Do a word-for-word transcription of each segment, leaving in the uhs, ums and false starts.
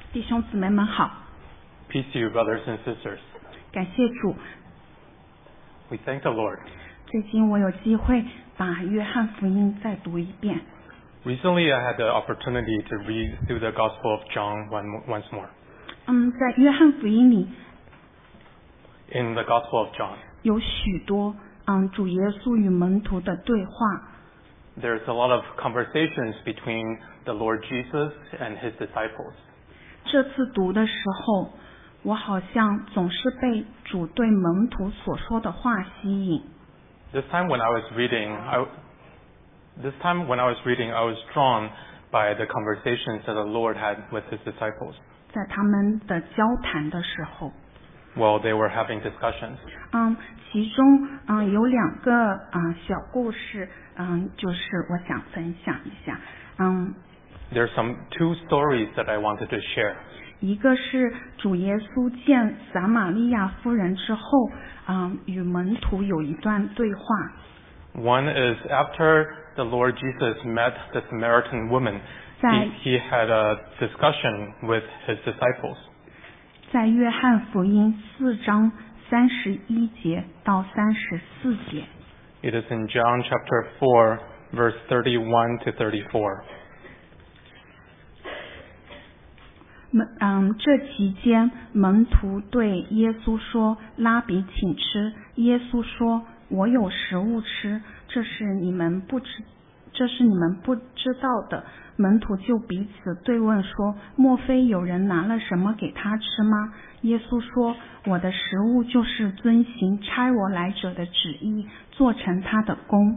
弟兄姊妹们好， Peace to you, brothers and sisters. 感谢主。 We thank the Lord. 最近我有机会把约翰福音再读一遍。 Recently, I had the opportunity to read through the Gospel of John one, once more. 嗯，在约翰福音里 In the Gospel of John, 有许多嗯主耶稣与门徒的对话。 there's a lot of conversations between the Lord Jesus and his disciples. 这次读的时候，我好像总是被主对门徒所说的话吸引。 This time when I was reading, I, this time when I was reading, I was drawn by the conversations that the Lord had with his disciples 在他们的交谈的时候， while they were having discussions. 嗯，其中嗯有两个嗯小故事，嗯，就是我想分享一下，嗯， There's some two stories that I wanted to share. 一个是主耶稣见撒玛利亚妇人之后，嗯，与门徒有一段对话。 One is after the Lord Jesus met the Samaritan woman, 在 he, he had a discussion with his disciples. 在约翰福音四章三十一节到三十四节， It is in John chapter four, verse thirty-one to thirty-four. 门嗯，这期间门徒对耶稣说：“拉比，请吃。”耶稣说：“我有食物吃，这是你们不知，这是你们不知道的。”门徒就彼此对问说：“莫非有人拿了什么给他吃吗？”耶稣说：“我的食物就是遵行差我来者的旨意，做成他的功。”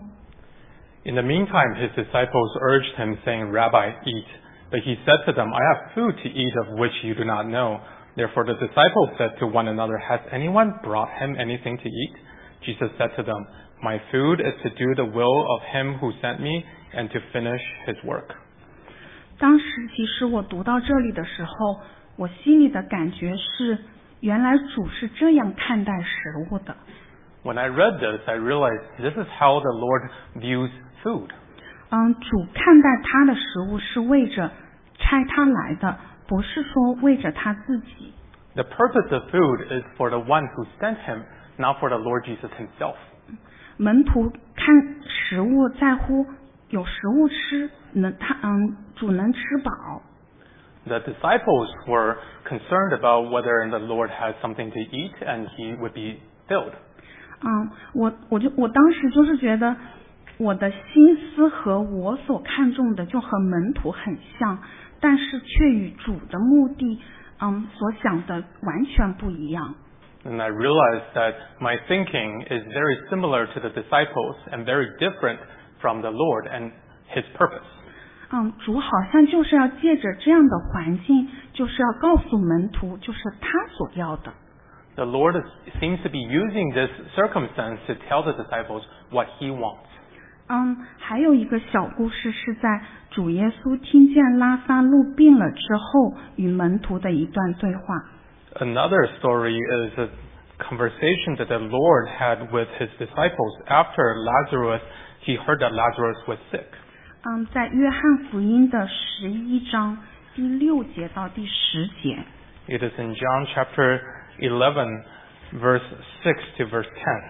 In the meantime, his disciples urged him, saying, Rabbi, eat. But he said to them, I have food to eat of which you do not know. Therefore the disciples said to one another, Has anyone brought him anything to eat? Jesus said to them, My food is to do the will of him who sent me and to finish his work. 当时其实我读到这里的时候，我心里的感觉是，原来主是这样看待食物的。 When I read this, I realized this is how the Lord views food. 嗯，主看待他的食物是为着差他来的，不是说为着他自己。 The purpose of food is for the one who sent him, not for the Lord Jesus himself. 门徒看食物在乎有食物吃，能他嗯主能吃饱。 The disciples were concerned about whether the Lord had something to eat and he would be filled. 嗯，我我就我当时就是觉得我的心思和我所看重的就和门徒很像，但是却与主的目的嗯所想的完全不一样。 And I realized that my thinking is very similar to the disciples and very different from the Lord and his purpose. 嗯，主好像就是要借着这样的环境，就是要告诉门徒，就是他所要的。 The Lord is, seems to be using this circumstance to tell the disciples what he wants. 嗯，还有一个小故事是在主耶稣听见拉撒路病了之后，与门徒的一段对话。 Another story is a conversation that the Lord had with his disciples after Lazarus, he heard that Lazarus was sick. 嗯，在约翰福音的十一章第六节到第十节。 It is in John chapter eleven, verse six to verse ten.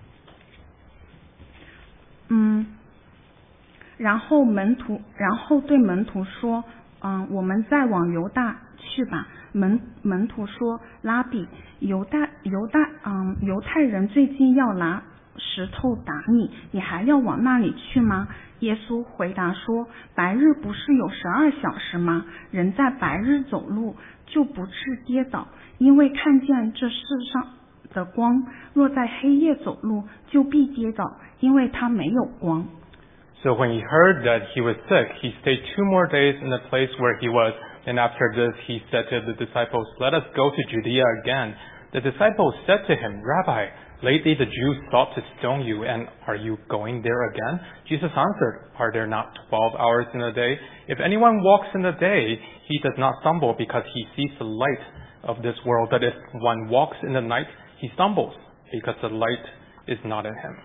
嗯，然后门徒，然后对门徒说：“嗯，我们再往犹大去吧。”门门徒说：“拉比，犹大犹大，嗯，犹太人最近要拿石头打你，你还要往那里去吗？”耶稣回答说：“白日不是有十二小时吗？人在白日走路就不致跌倒，因为看见这世上的光；若在黑夜走路，就必跌倒，因为他没有光。” So when he heard that he was sick, he stayed two more days in the place where he was. And after this, he said to the disciples, Let us go to Judea again. The disciples said to him, Rabbi, lately the Jews sought to stone you, and are you going there again? Jesus answered, Are there not twelve hours in a day? If anyone walks in the day, he does not stumble because he sees the light of this world. But if one walks in the night, he stumbles because the light is not in him.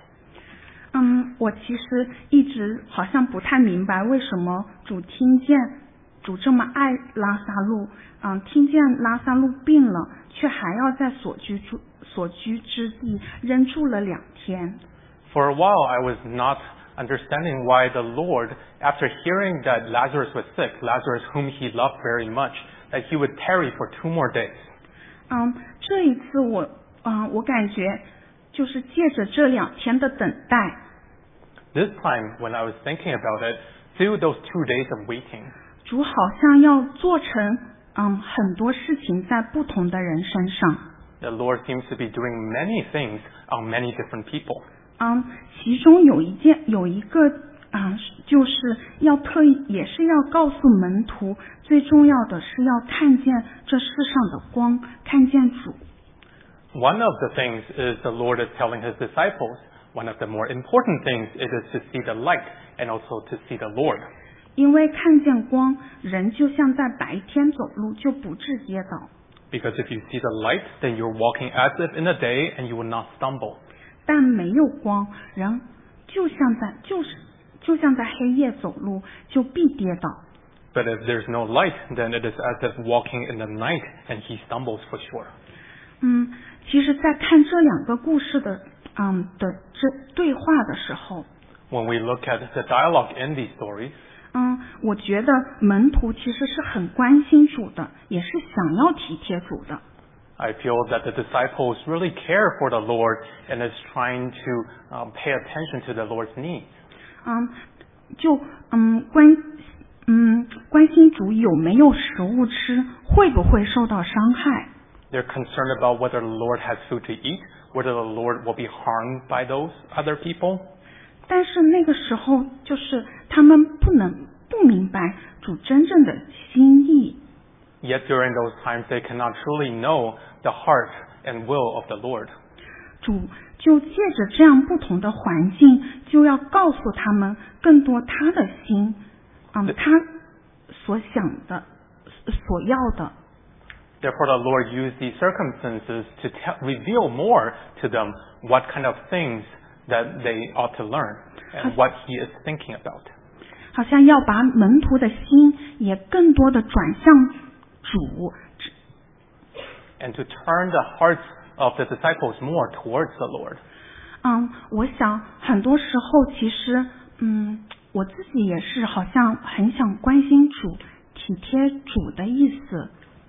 嗯，我其实一直好像不太明白为什么主听见主这么爱拉萨路，嗯，听见拉萨路病了，却还要在所居住所居之地仍住了两天。 For a while, I was not understanding why the Lord, after hearing that Lazarus was sick, Lazarus whom he loved very much, that he would tarry for two more days. 嗯，这一次我，嗯，我感觉就是借着这两天的等待。 This time, when I was thinking about it, through those two days of waiting, 主好像要做成嗯很多事情在不同的人身上。 the Lord seems to be doing many things on many different people. 嗯，其中有一件有一个啊、嗯，就是要特意也是要告诉门徒，最重要的是要看见这世上的光，看见主。 One of the things is the Lord is telling his disciples. One of the more important things it is to see the light and also to see the Lord. 因为看见光，人就像在白天走路，就不致跌倒。 Because if you see the light, then you're walking as if in the day and you will not stumble. 但没有光，人就像在就是就像在黑夜走路，就必跌倒。 But if there's no light, then it is as if walking in the night and he stumbles for sure. 嗯，其实，在看这两个故事的嗯的这对话的时候， When we look at the dialogue in these stories, 嗯，我觉得门徒其实是很关心主的，也是想要体贴主的。 I feel that the disciples really care for the Lord and is trying to um, pay attention to the Lord's needs. 嗯，就嗯关嗯关心主有没有食物吃，会不会受到伤害。 They're concerned about whether the Lord has food to eat, whether the Lord will be harmed by those other people. 但是那个时候，就是他们不能不明白主真正的心意。 Yet during those times, they cannot truly know the heart and will of the Lord. 主就借着这样不同的环境，就要告诉他们更多他的心，嗯，他所想的、所要的。 Therefore, the Lord used these circumstances to te- reveal more to them what kind of things that they ought to learn and what He is thinking about. 好像要把门徒的心也更多的转向主。 And to turn the hearts of the disciples more towards the Lord. 嗯，我想很多时候其实，嗯，我自己也是好像很想关心主、体贴主的意思。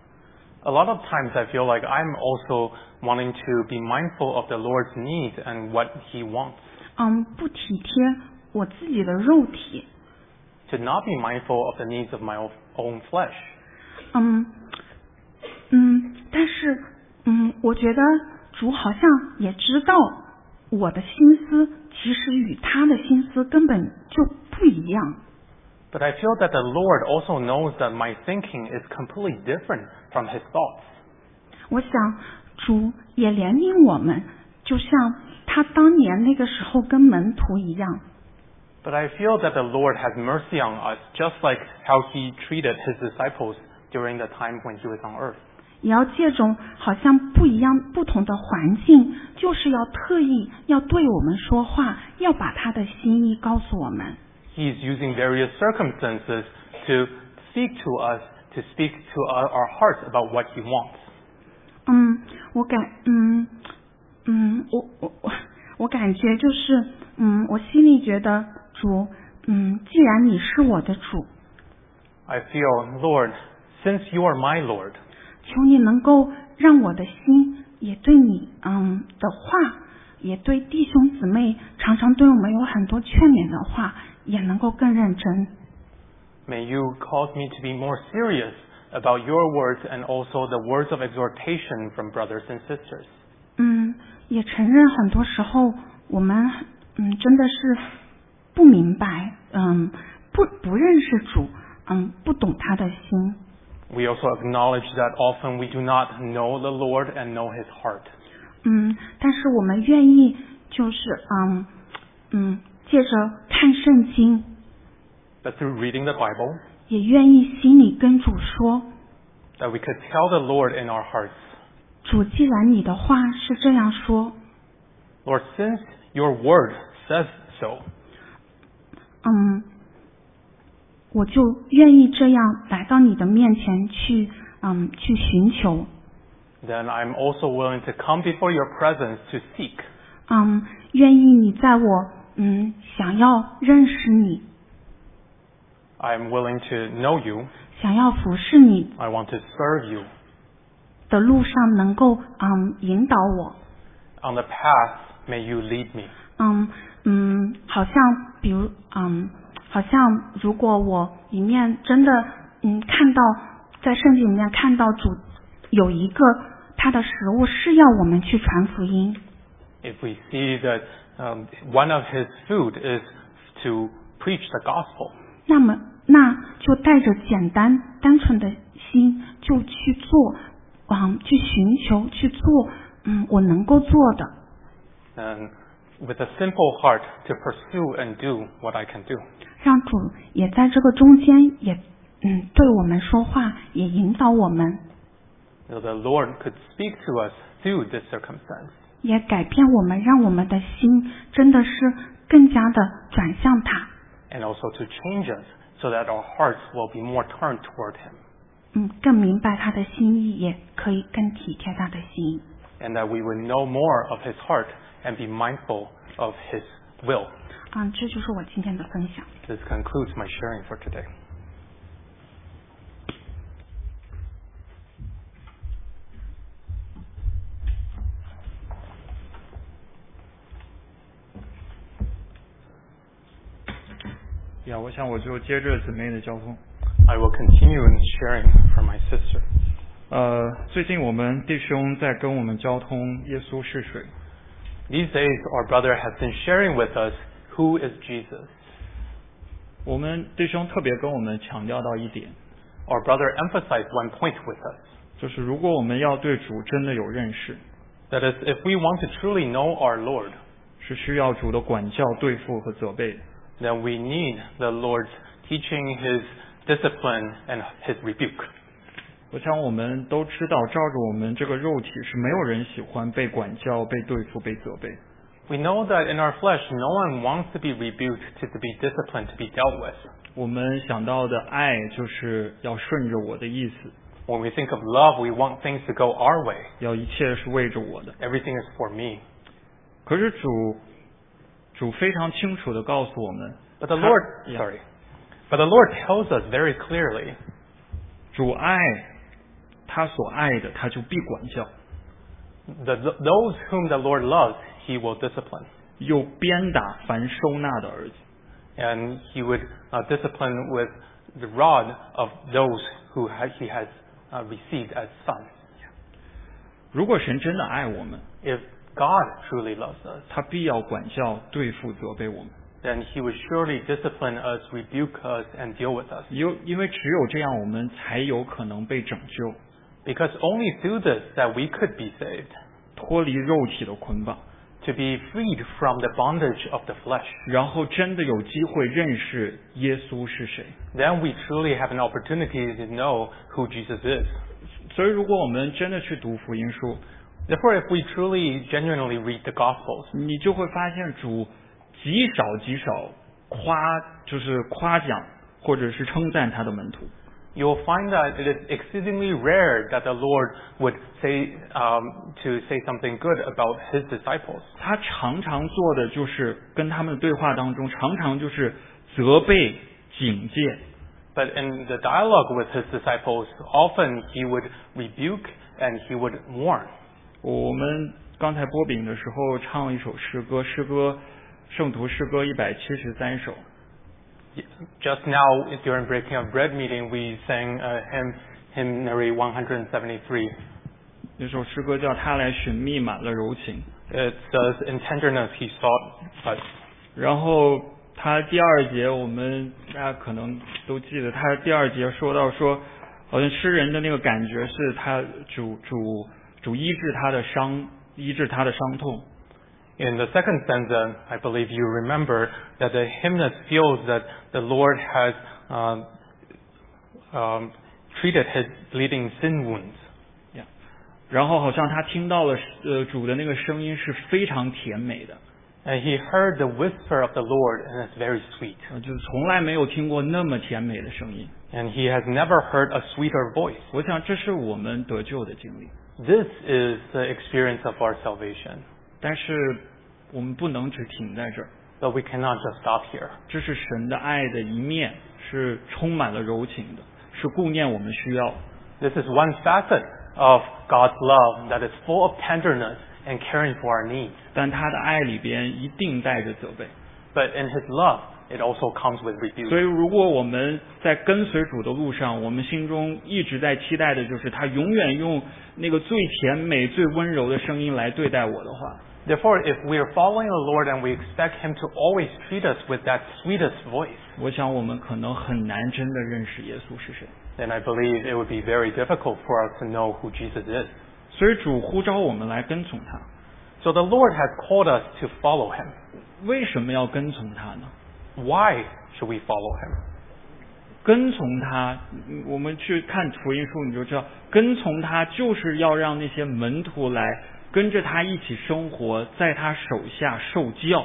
A lot of times I feel like I'm also wanting to be mindful of the Lord's needs and what He wants. 嗯，不体贴我自己的肉体。 To not be mindful of the needs of my own flesh. 嗯嗯，但是嗯，我觉得主好像也知道我的心思，其实与他的心思根本就不一样。 But I feel that the Lord also knows that my thinking is completely different from His thoughts. 我想主也怜悯我们，就像他当年那个时候跟门徒一样。 But I feel that the Lord has mercy on us, just like how He treated His disciples during the time when He was on earth. 也要借种好像不一样、不同的环境，就是要特意要对我们说话，要把他的心意告诉我们。 He is using various circumstances to speak to us, to speak to our, our hearts about what He wants. 嗯，我感，嗯嗯，我我我我感觉就是，嗯，我心里觉得主，嗯，既然你是我的主， I feel, Lord, since you are my Lord, 求你能够让我的心也对你，嗯的话，也对弟兄姊妹常常对我们有很多劝勉的话，也能够更认真。 may you cause me to be more serious about your words and also the words of exhortation from brothers and sisters. 嗯，也承认很多时候我们，嗯，真的是不明白，嗯，不不认识主，嗯，不懂他的心。 We also acknowledge that often we do not know the Lord and know His heart. 嗯，但是我们愿意就是嗯嗯，借着看圣经， But through reading the Bible, 也愿意心里跟主说， that we could tell the Lord in our hearts, 主，既然你的话是这样说， Lord, since your word says so, 嗯我就愿意这样来到你的面前去，嗯，去寻求。 then I'm also willing to come before your presence to seek. 嗯，愿意你在我嗯想要认识你， I'm willing to know you. 想要服侍你 I want to serve you. 的路上能够嗯引导我。 On the path, may you lead me. 嗯嗯，好像比如嗯，好像如果我里面真的嗯看到在圣经里面看到主有一个他的食物是要我们去传福音。 If we see that um, one of his food is to preach the gospel, 那么那就带着简单单纯的心就去做，嗯，去寻求去做，嗯，我能够做的。 and with a simple heart to pursue and do what I can do. 让主也在这个中间也嗯对我们说话，也引导我们， So the Lord could speak to us through this circumstance. 也改变我们，让我们的心真的是更加的转向他。 And also to change us so that our hearts will be more turned toward Him. 嗯，更明白他的心意，也可以更体贴他的心意。 And that we would know more of His heart and be mindful of His will. 嗯，这就是我今天的分享。 This concludes my sharing for today. 呀，我想我就接着姊妹的交通。 I will continue in sharing from my sister. 呃，最近我们弟兄在跟我们交通耶稣是谁。 These days, our brother has been sharing with us who is Jesus. 我们弟兄特别跟我们强调到一点， Our brother emphasized one point with us. 就是如果我们要对主真的有认识， That is, if we want to truly know our Lord, 是需要主的管教、对付和责备的。 then we need the Lord's teaching, His discipline, and His rebuke. 我想我们都知道，照着我们这个肉体是没有人喜欢被管教、被对付、被责备。 We know that in our flesh, no one wants to be rebuked, to, to be disciplined, to be dealt with. 我们想到的爱就是要顺着我的意思， When we think of love, we want things to go our way. 要一切是为着我的。 Everything is for me. 可是主主非常清楚地告诉我们， But the 他 Lord, Yeah. sorry, but the Lord tells us very clearly, 主爱他所爱的，他就必管教， that th- those whom the Lord loves, He will discipline. 又鞭打凡收纳的儿子。 And He would uh, discipline with the rod of those who ha- He has uh, received as sons. 如果神真的爱我们， If God truly loves us, 他必要管教、对付、责备我们。 then He would surely discipline us, rebuke us, and deal with us. 因因为只有这样，我们才有可能被拯救， Because only through this that we could be saved, 脱离肉体的捆绑， to be freed from the bondage of the flesh. 然后真的有机会认识耶稣是谁。 Then we truly have an opportunity to know who Jesus is. 所以，如果我们真的去读福音书， Therefore, if we truly, genuinely read the Gospels, 你就会发现主极少极少夸，就是夸奖或者是称赞他的门徒。 you'll find that it is exceedingly rare that the Lord would say um, to say something good about His disciples. 他常常做的就是跟他们的对话当中，常常就是责备、警戒。 But in the dialogue with His disciples, often He would rebuke and He would warn. 我们刚才播饼的时候唱了一首诗歌，诗歌圣徒诗歌一百七十三首。 Just now, during breaking of bread meeting, we sang uh, hymn, hymnary one hundred seventy-three. 那首诗歌叫《他来寻觅满了柔情》， It says, "In tenderness He sought us." 然后他第二节我们大家可能都记得，他第二节说到说，好像诗人的那个感觉是他主主主医治他的伤，医治他的伤痛。 In the second stanza, I believe you remember that the hymnist feels that the Lord has um, um, treated his bleeding sin wounds. 然后好像他听到了呃主的那个声音是非常甜美的， And he heard the whisper of the Lord, and it's very sweet. 呃就是从来没有听过那么甜美的声音。 And he has never heard a sweeter voice. 我想这是我们得救的经历， This is the experience of our salvation. 但是我们不能只停在这儿。 But we cannot just stop here. 这是神的爱的一面，是充满了柔情的，是顾念我们需要。 This is one facet of God's love that is full of tenderness and caring for our needs. 但他的爱里边一定带着责备。 But in his love, it also comes with 所以 rebuke. 如果我们在跟随主的路上，我们心中一直在期待的就是他永远用那个最甜美、最温柔的声音来对待我的话， Therefore, if we are following the Lord and we expect him to always treat us with that sweetest voice, 我想我们可能很难真的认识耶稣是谁。 then I believe it would be very difficult for us to know who Jesus is. 所以主呼召我们来跟从他。 So the Lord has called us to follow him. 为什么要跟从他呢？ Why should we follow him? 跟从他，嗯我们去看福音书你就知道，跟从他就是要让那些门徒来跟着他一起生活，在他手下受教。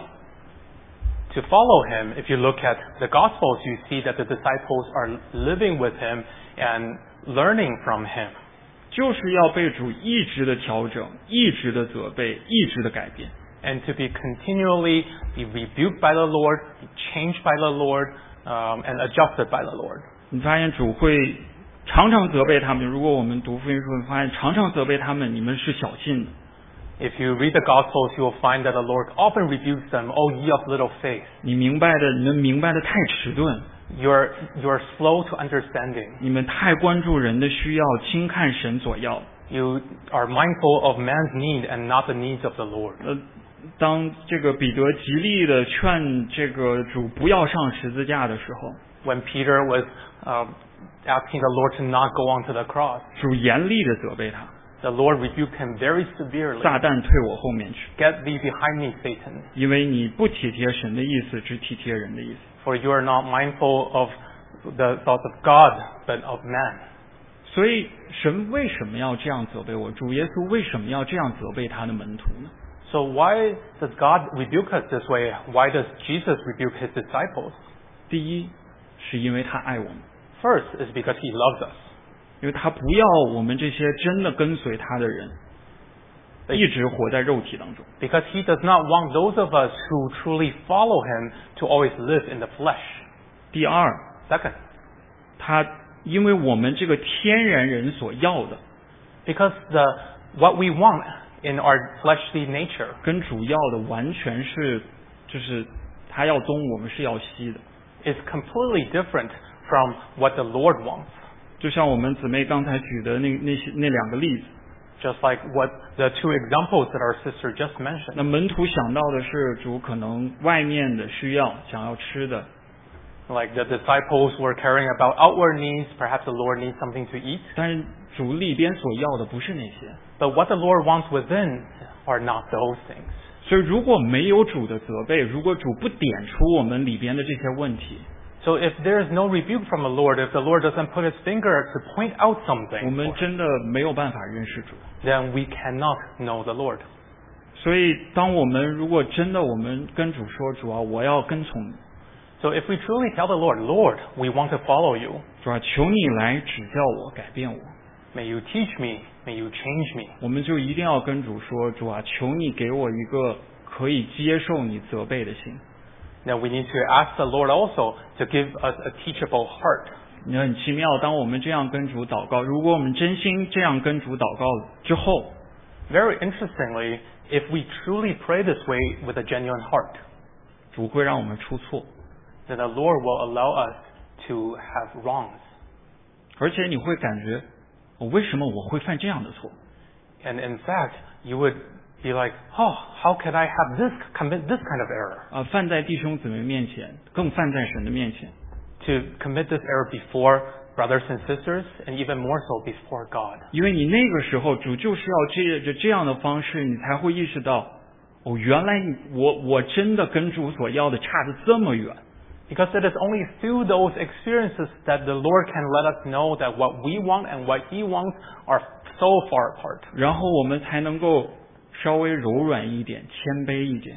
To follow him, if you look at the Gospels, you see that the disciples are living with him and learning from him. 就是要被主一直的调整，一直的责备，一直的改变。 And to be continually be rebuked by the Lord, be changed by the Lord, um, and adjusted by the Lord. 你发现主会常常责备他们。如果我们读福音书，你发现常常责备他们，你们是小信的。 If you read the Gospels, you will find that the Lord often rebukes them, "O ye of little faith." 你明白的，你们明白的太迟钝， You're you're slow to understanding. 你们太关注人的需要，轻看神所要。 You are mindful of man's need and not the needs of the Lord. 呃，当这个彼得极力的劝这个主不要上十字架的时候， When Peter was um, asking the Lord to not go onto the cross, 主严厉的责备他， the Lord rebuked him very severely. 撒旦退我后面去， Get thee behind me, Satan, 因为你不体贴神的意思，只体贴人的意思。 for you are not mindful of the thoughts of God, but of man. 所以神为什么要这样责备我？主耶稣为什么要这样责备他的门徒呢？ So why does God rebuke us this way? Why does Jesus rebuke his disciples? 第一，是因为他爱我们， First is because he loves us. 因为他不要我们这些真的跟随他的人一直活在肉体当中。 Because he does not want those of us who truly follow him to always live in the flesh. 第二， Second, 他因为我们这个天然人所要的， because the what we want in our fleshly nature 跟主要的完全是，就是他要东，我们是要西的。 is completely different from what the Lord wants. 就像我们姊妹刚才举的那那些那两个例子， Just like what the two examples that our sister just mentioned. 那门徒想到的是主可能外面的需要，想要吃的， Like the disciples were caring about outward needs, perhaps the Lord needs something to eat. 但是主里边所要的不是那些。 But what the Lord wants within are not those things. 所以如果没有主的责备，如果主不点出我们里边的这些问题， So if there is no rebuke from the Lord, if the Lord doesn't put his finger to point out 我 something, 们真的没有办法认识主。 then we cannot know the Lord. 所以当我们如果真的我们跟主说，主啊，我要跟从你， So if we truly tell the Lord, Lord, we want to follow you. 主啊，求你来指教我，改变我， May you teach me. May you change me. 我们就一定要跟主说，主啊，求你给我一个可以接受你责备的心。 Now we need to ask the Lord also to give us a teachable heart. 你很奇妙，当我们这样跟主祷告，如果我们真心这样跟主祷告之后， Very interestingly, if we truly pray this way with a genuine heart, 主会让我们出错， then the Lord will allow us to have wrongs. 而且你会感觉，我为什么我会犯这样的错？ And in fact, you would be like, oh, how could I have this commit this kind of error? 啊，犯在弟兄姊妹面前，更犯在神的面前。 To commit this error before brothers and sisters, and even more so before God. 因为你那个时候，主就是要借着这样的方式，你才会意识到，哦，原来你我我真的跟主所要的差得这么远。 Because it is only through those experiences that the Lord can let us know that what we want and what He wants are so far apart. 然后我们才能够稍微柔软一点，谦卑一点。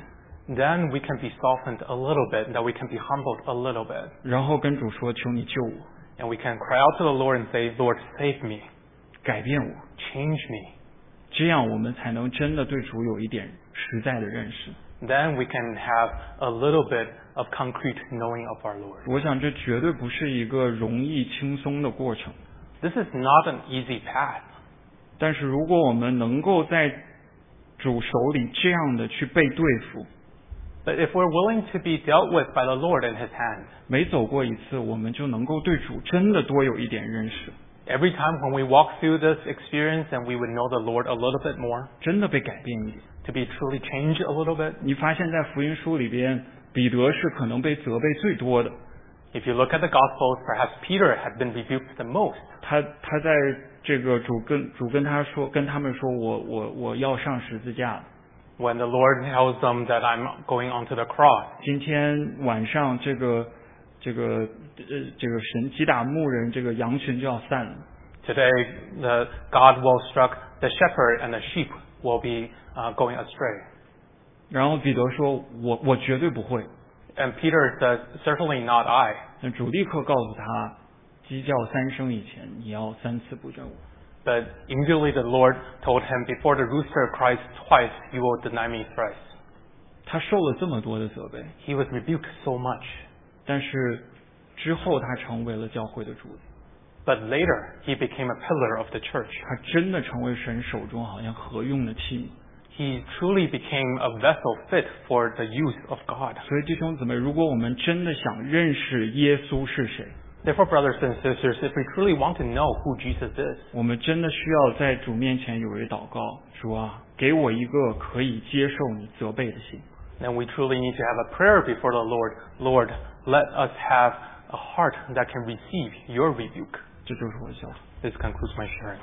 then we can be softened a little bit, that we can be humbled a little bit. 然后跟主说求你救我， And we can cry out to the Lord and say, Lord, save me, 改变我， change me. 这样我们才能真的对主有一点实在的认识。 Then we can have a little bit of concrete knowing of our Lord. 我想这绝对不是一个容易轻松的过程。 This is not an easy path. 但是如果我们能够在主手里这样的去被对付， But if we're willing to be dealt with by the Lord in His hand, 每走过一次，我们就能够对主真的多有一点认识， every time when we walk through this experience, and we would know the Lord a little bit more, 真的被改变一点。 to be truly changed a little bit. 你发现在福音书里边，彼得是可能被责备最多的。 If you look at the Gospels, perhaps Peter had been rebuked the most. 他他在这个主跟主跟他说，跟他们说我我我要上十字架了。 When the Lord tells them that I'm going onto the cross. 今天晚上这个这个呃这个神击打牧人，这个羊群就要散了。 Today, the God will struck the shepherd and the sheep will be uh, going astray. 然后彼得说：“我我绝对不会。” And Peter says, certainly not I. 那主立刻告诉他，鸡叫三声以前，你要三次不认我。 But immediately the Lord told him, before the rooster cries twice, you will deny me thrice. 他受了这么多的责备， He was rebuked so much. 但是之后他成为了教会的主子， But later, he became a pillar of the church. 他真的成为神手中好像合用的器皿。 He truly became a vessel fit for the use of God. 所以弟兄姊妹，如果我们真的想认识耶稣是谁， Therefore, brothers and sisters, if we truly want to know who Jesus is, 我们真的需要在主面前有一祷告，主啊，给我一个可以接受你责备的心。 then we truly need to have a prayer before the Lord. Lord, let us have a heart that can receive your rebuke. 这就是我的想法。 This concludes my sharing.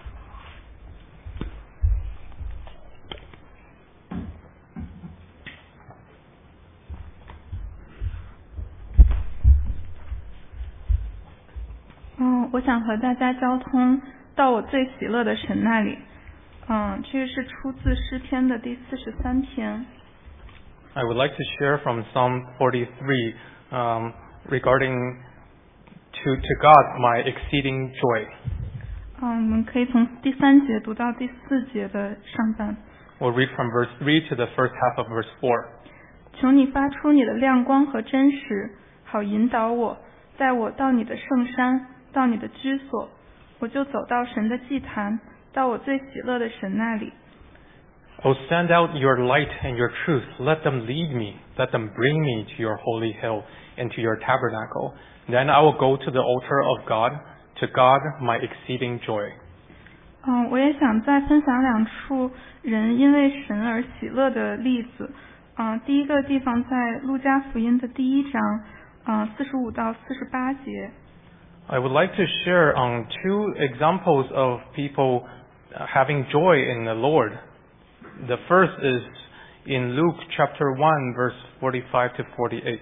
嗯，我想和大家交通到我最喜乐的神那里。嗯，这个是出自诗篇的第四十三篇。 I would like to share from Psalm forty-three um, regarding to, to God my exceeding joy. 嗯，我们可以从第三节读到第四节的上半。 We'll read from verse three to the first half of verse four. 求你发出你的亮光和真实，好引导我，带我到你的圣山，到你的居所，我就走到神的祭坛，到我最喜乐的神那里。 Oh, send out your light and your truth. Let them lead me. Let them bring me to your holy hill and to your tabernacle. Then I will go to the altar of God, to God my exceeding joy. 嗯，我也想再分享两处人因为神而喜乐的例子。嗯，第一个地方在路加福音的第一章，嗯，四十五到四十八节。 I would like to share on two examples of people having joy in the Lord. The first is in Luke chapter one, verse forty-five to forty-eight.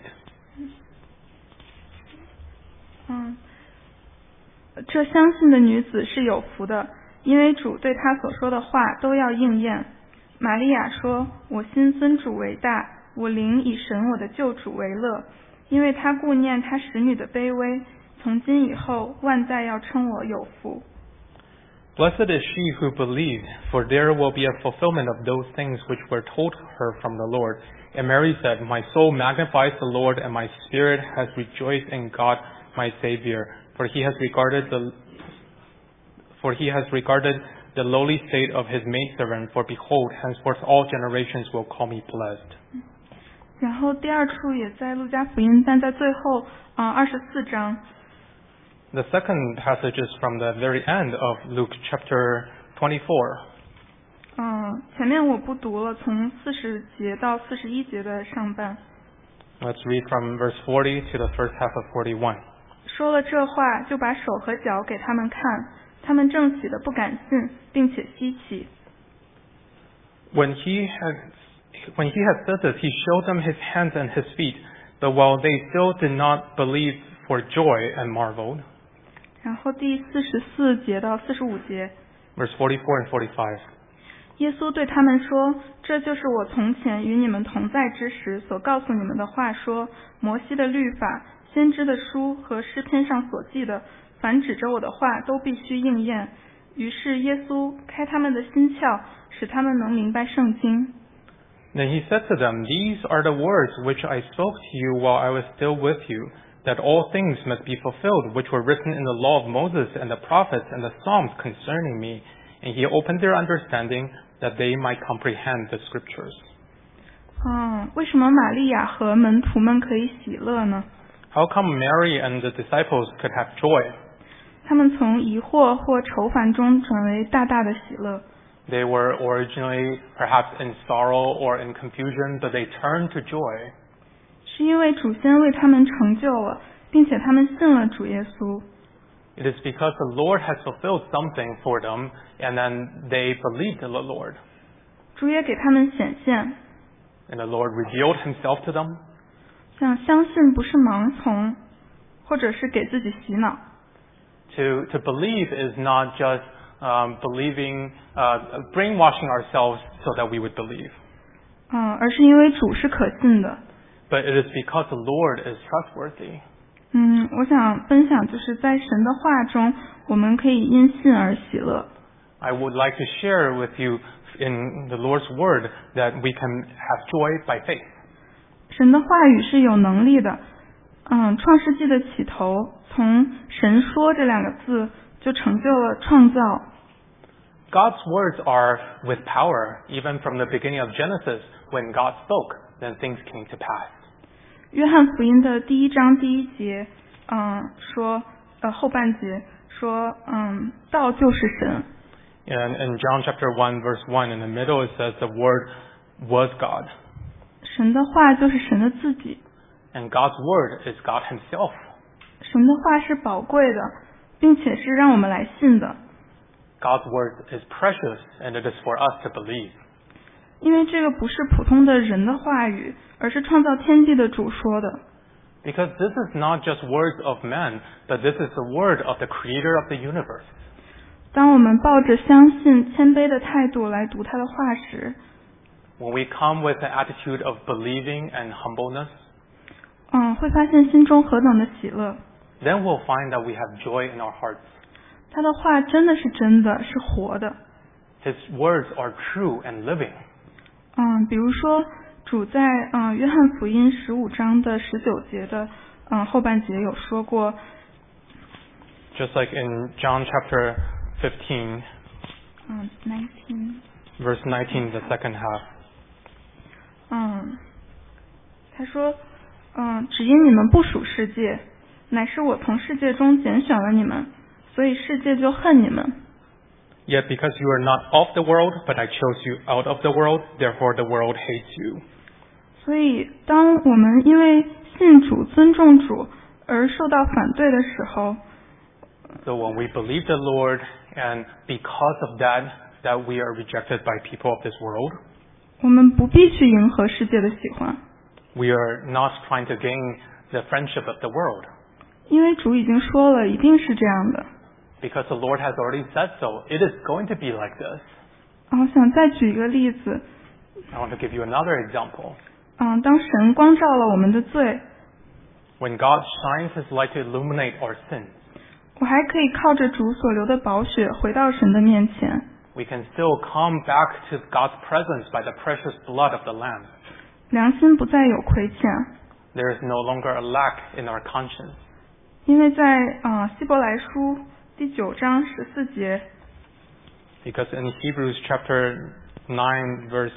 嗯，这相信的女子是有福的，因为主对她所说的话都要应验。玛利亚说：“我心尊主为大，我灵以神我的救主为乐，因为他顾念他使女的卑微。从今以后，万代要称我有福。” Blessed is she who believed, for there will be a fulfillment of those things which were told her from the Lord. And Mary said, My soul magnifies the Lord, and my spirit has rejoiced in God my Savior, for he has regarded the for he has regarded the lowly state of his maidservant. For behold, henceforth all generations will call me blessed. 然后第二处也在路加福音，但在最后啊二十四章。 The second passage is from the very end of Luke chapter twenty-four. 嗯，前面我不读了，从四十节到四十一节的上半。 Let's read from verse forty to the first half of forty-one. 说了这话，就把手和脚给他们看，他们正喜得不敢信，并且稀奇。 When he had when he had said this, he showed them his hands and his feet. But while they still did not believe for joy and marveled. 然后第四十四节到四十五节， Verse forty-four and forty-five. 耶稣对他们说，这就是我从前与你们同在之时所告诉你们的话，说摩西的律法、先知的书和诗篇上所记的，凡指着我的话都必须应验。于是耶稣开他们的心窍，使他们能明白圣经。 Then he said to them, These are the words which I spoke to you while I was still with you, that all things must be fulfilled which were written in the law of Moses and the prophets and the Psalms concerning me. And he opened their understanding that they might comprehend the scriptures. 嗯，为什么玛利亚和门徒们可以喜乐呢？ How come Mary and the disciples could have joy? 他们从疑惑或愁烦中转为大大的喜乐。 They were originally perhaps in sorrow or in confusion, but they turned to joy. 是因为主先为他们成就了，并且他们信了主耶稣。 It is because the Lord has fulfilled something for them, and then they believed in the Lord. 主也给他们显现。 And the Lord revealed himself to them. 像相信不是盲从，或者是给自己洗脑。 To, to believe is not just um, believing, uh, brainwashing ourselves so that we would believe. 嗯，而是因为主是可信的。 But it is because the Lord is trustworthy. 嗯，我想分享就是在神的话中，我们可以因信而喜乐。 I would like to share with you in the Lord's word that we can have joy by faith. 神的话语是有能力的。嗯，创世纪的起头，从神说这两个字就成就了创造。 God's words are with power, even from the beginning of Genesis, when God spoke, then things came to pass. 约翰福音的第一章第一节，嗯，说，呃，后半节说，嗯，道就是神。 And in John chapter one, verse one, in the middle it says the word was God. 神的话就是神的自己。 And God's word is God himself. 神的话是宝贵的，并且是让我们来信的。 God's word is precious, and it is for us to believe. 因为这个不是普通的人的话语，而是创造天地的主说的。 Because this is not just words of men, but this is the word of the creator of the universe. 当我们抱着相信、谦卑的态度来读他的话时， When we come with an attitude of believing and humbleness, 嗯，会发现心中何等的喜乐。 then we'll find that we have joy in our hearts. 他的话真的是真的，是活的。 His words are true and living. 嗯，比如说主在嗯约翰福音十五章的十九节的嗯后半节有说过。 Just like in John chapter fifteen, 嗯 ，nineteen verse nineteen, the second half. 嗯，他说，嗯，只因你们不属世界，乃是我从世界中拣选了你们，所以世界就恨你们。 Yet because you are not of the world, but I chose you out of the world, therefore the world hates you. 所以，当我们因为信主、尊重主而受到反对的时候， So when we believe the Lord, and because of that, that we are rejected by people of this world, 我们不必去迎合世界的喜欢， we are not trying to gain the friendship of the world. 因为主已经说了，一定是这样的。 Because the Lord has already said so. It is going to be like this. 啊，我想再举一个例子。 I want to give you another example. 嗯，当神光照了我们的罪， When God shines His light to illuminate our sins, 我还可以靠着主所流的宝血回到神的面前。 we can still come back to God's presence by the precious blood of the Lamb. 良心不再有亏欠， There is no longer a lack in our conscience. 因为在啊、呃、希伯来书第九章十四节， Because in Hebrews chapter nine, verse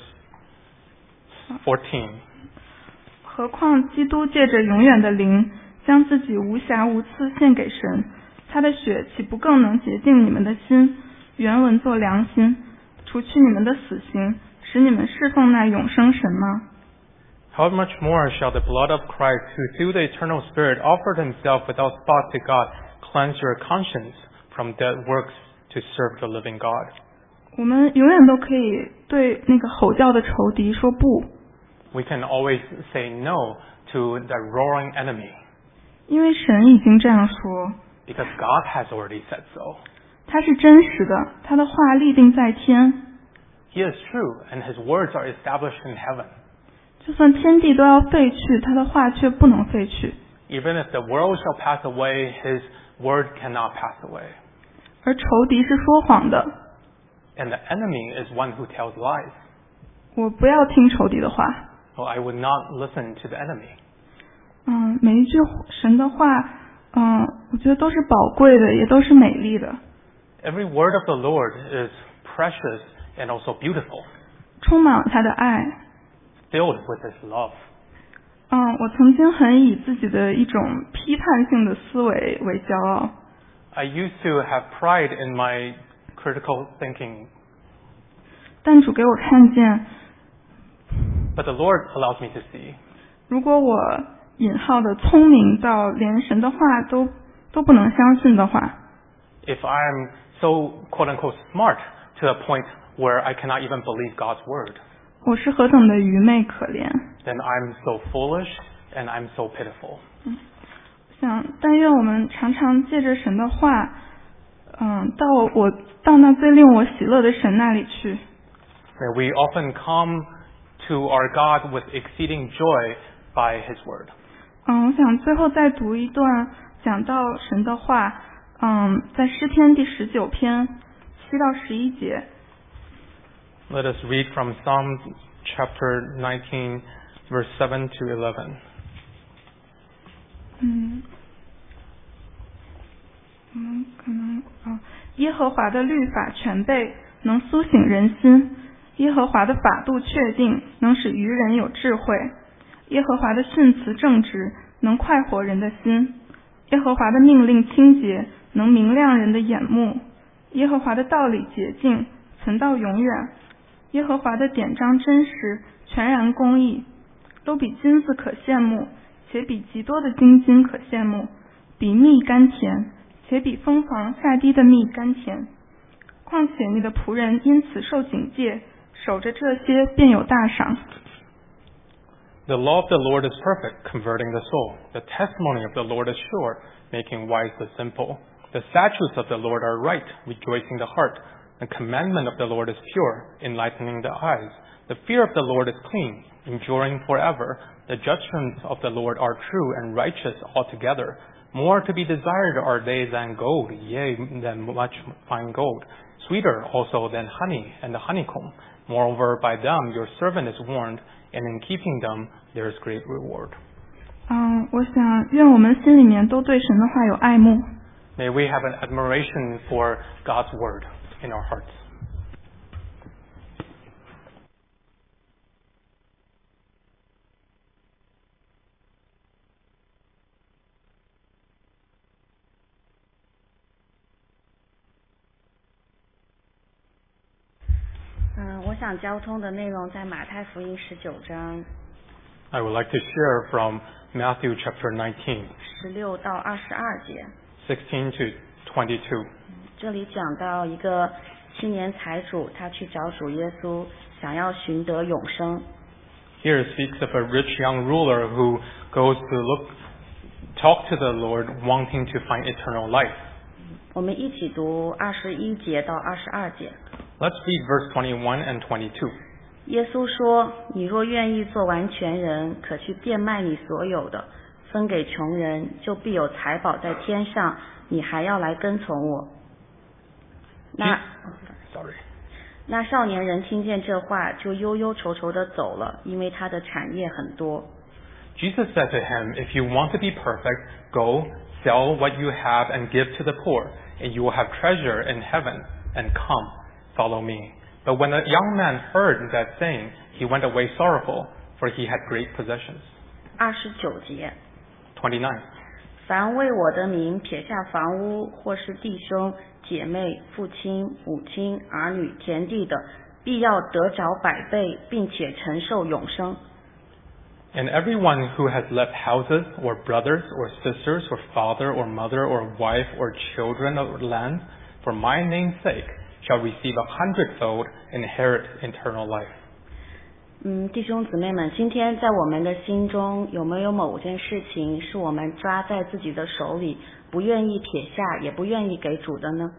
fourteen, 何况基督借着永远的灵，将自己无瑕无疵献给神，他的血岂不更能洁净你们的心，原文作良心，除去你们的死刑，使你们侍奉那永生神吗？ how much more shall the blood of Christ, who through the eternal Spirit offered himself without spot to God, cleanse your conscience from dead works to serve the living God? 我们永远都可以对那个吼叫的仇敌说不， We can always say no to the roaring enemy, 因为神已经这样说， because God has already said so. 他是真实的，他的话立定在天。 He is true, and His words are established in heaven. 就算天地都要废去，他的话却不能废去。 Even if the world shall pass away, His word cannot pass away. 而仇敌是说谎的， And the enemy is one who tells lies. 我不要听仇敌的话。 So I would not listen to the enemy. 嗯，每一句神的话，嗯，我觉得都是宝贵的，也都是美丽的， Every word of the Lord is precious and also beautiful, 充满了他的爱。 filled with His love. 嗯，我曾经很以自己的一种批判性的思维为骄傲， I used to have pride in my critical thinking, 但主给我看见， but the Lord allows me to see. 如果我引号的聪明到连神的话都都不能相信的话， If I'm so quote unquote smart to a point where I cannot even believe God's word, 我是何等的愚昧可怜。 then I'm so foolish and I'm so pitiful. 想但愿我们常常借着神的话，嗯，到我到那最令我喜乐的神那里去。 May we often come to our God with exceeding joy by His word. 嗯，我想最后再读一段讲到神的话，嗯，在诗篇第十九篇七到十一节。 Let us read from Psalm chapter nineteen, verse seven to eleven. 嗯，我们可能啊，耶和华的律法全备，能苏醒人心；耶和华的法度确定，能使愚人有智慧；耶和华的训词正直，能快活人的心；耶和华的命令清洁，能明亮人的眼目；耶和华的道理洁净，存到永远；耶和华的典章真实，全然公义，都比金子可羡慕，且比极多的精金可羡慕，比蜜甘甜，且比蜂房下滴的蜜甘甜。况且你的仆人因此受警戒，守着这些便有大赏。 The law of the Lord is perfect, converting the soul. The testimony of the Lord is sure, making wise the simple. The statutes of the Lord are right, rejoicing the heart. The commandment of the Lord is pure, enlightening the eyes. The fear of the Lord is clean, enduring forever. The judgments of the Lord are true and righteous altogether. More to be desired are they than gold, yea, than much fine gold. Sweeter also than honey and the honeycomb. Moreover, by them your servant is warned, and in keeping them there is great reward. 嗯，我想愿我们心里面都对神的话有爱慕。 May we have an admiration for God's word in our hearts. 嗯，我想交通的内容在马太福音十九章 I would like to share from Matthew chapter nineteen, 十六到二十二节。 sixteen to twenty-two. 这里讲到一个青年财主，他去找主耶稣，想要寻得永生。 Here it speaks of a rich young ruler who goes to look, talk to the Lord, wanting to find eternal life. 我们一起读二十一节到二十二节。 Let's read verse twenty-one and twenty-two. 耶稣说：“你若愿意做完全人，可去变卖你所有的，分给穷人，就必有财宝在天上。你还要来跟从我。”那 Sorry. 那少年人听见这话，就忧忧愁愁地走了，因为他的产业很多。 Jesus said to him, "If you want to be perfect, go, sell what you have and give to the poor, and you will have treasure in heaven, and come, follow me." But when the young man heard that saying, he went away sorrowful, for he had great possessions. 二十九节， twenty-nine. 凡为我的名撇下房屋，或是弟兄、姐妹、父亲、母亲、儿女、田地的，必要得着百倍，并且承受永生。 And everyone who has left houses, or brothers, or sisters, or father, or mother, or wife, or children, or lands, for my name's sake, shall receive a hundredfold, inherit eternal life. 嗯，弟兄姊妹们，今天在我们的心中有没有某件事情是我们抓在自己的手里，不愿意撇下，也不愿意给主的呢？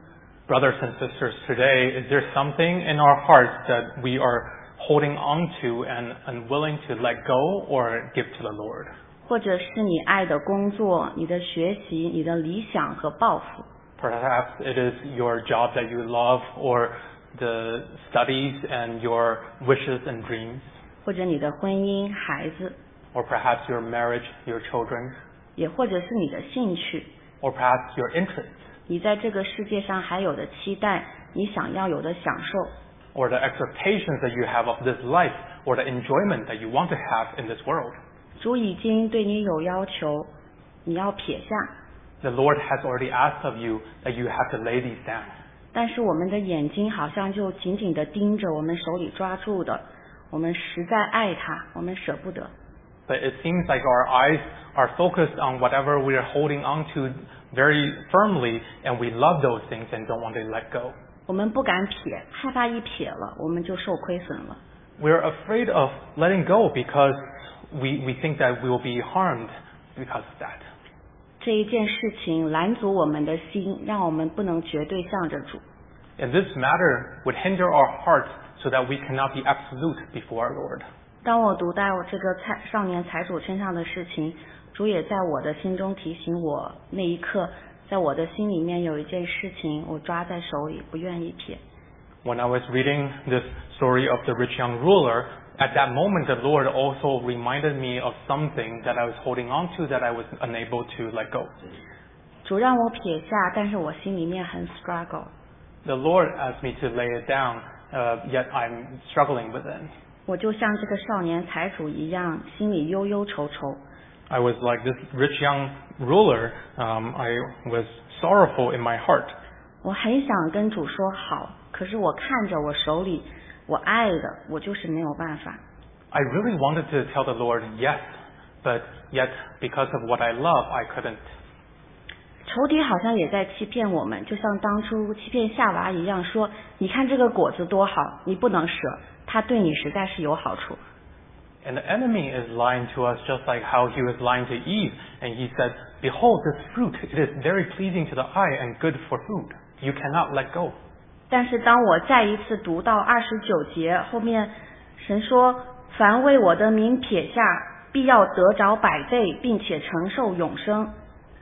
Brothers and sisters, today, is there something in our hearts that we are holding on to and unwilling to let go or give to the Lord? 或者是你爱的工作、你的学习、你的理想和抱负。 Perhaps it is your job that you love or the studies and your wishes and dreams. 或者你的婚姻、孩子。 Or perhaps your marriage, your children. 也或者是你的兴趣。 Or perhaps your interests. 你在这个世界上还有的期待，你想要有的享受。 Or the expectations that you have of this life, or the enjoyment that you want to have in this world. 主已经对你有要求，你要撇下。 The Lord has already asked of you that you have to lay these down. 但是我们的眼睛好像就紧紧地盯着我们手里抓住的，我们实在爱它，我们舍不得。 But it seems like our eyes are focused on whatever we are holding on to very firmly, and we love those things and don't want to let go. 我们不敢撇，害怕一撇了，我们就受亏损了。 We're afraid of letting go because we, we think that we will be harmed because of that. 这一件事情拦阻我们的心，让我们不能绝对向着主。 And this matter would hinder our hearts so that we cannot be absolute before our Lord. 当我读到这个财少年财主身上的事情，主也在我的心中提醒我，那一刻在我的心里面有一件事情我抓在手里，不愿意撇。 When I was reading this story of the rich young ruler, at that moment the Lord also reminded me of something that I was holding on to that I was unable to let go. 主让我撇下，但是我心里面很 struggle. The Lord asked me to lay it down, uh, yet I'm struggling with it. 我就像这个少年财主一样，心里忧忧愁愁。 I was like this rich young ruler. Um, I was sorrowful in my heart. 我很想跟主说好，可是我看着我手里我爱的，我就是没有办法。 I really wanted to tell the Lord yes, but yet because of what I love, I couldn't. 仇敌好像也在欺骗我们，就像当初欺骗夏娃一样，说你看这个果子多好，你不能舍，它对你实在是有好处。 And the enemy is lying to us just like how he was lying to Eve. And he said, behold, this fruit, it is very pleasing to the eye and good for food. You cannot let go. 但是当我再一次读到二十九节后面，神说，凡为我的名撇下，必要得着百倍，并且承受永生。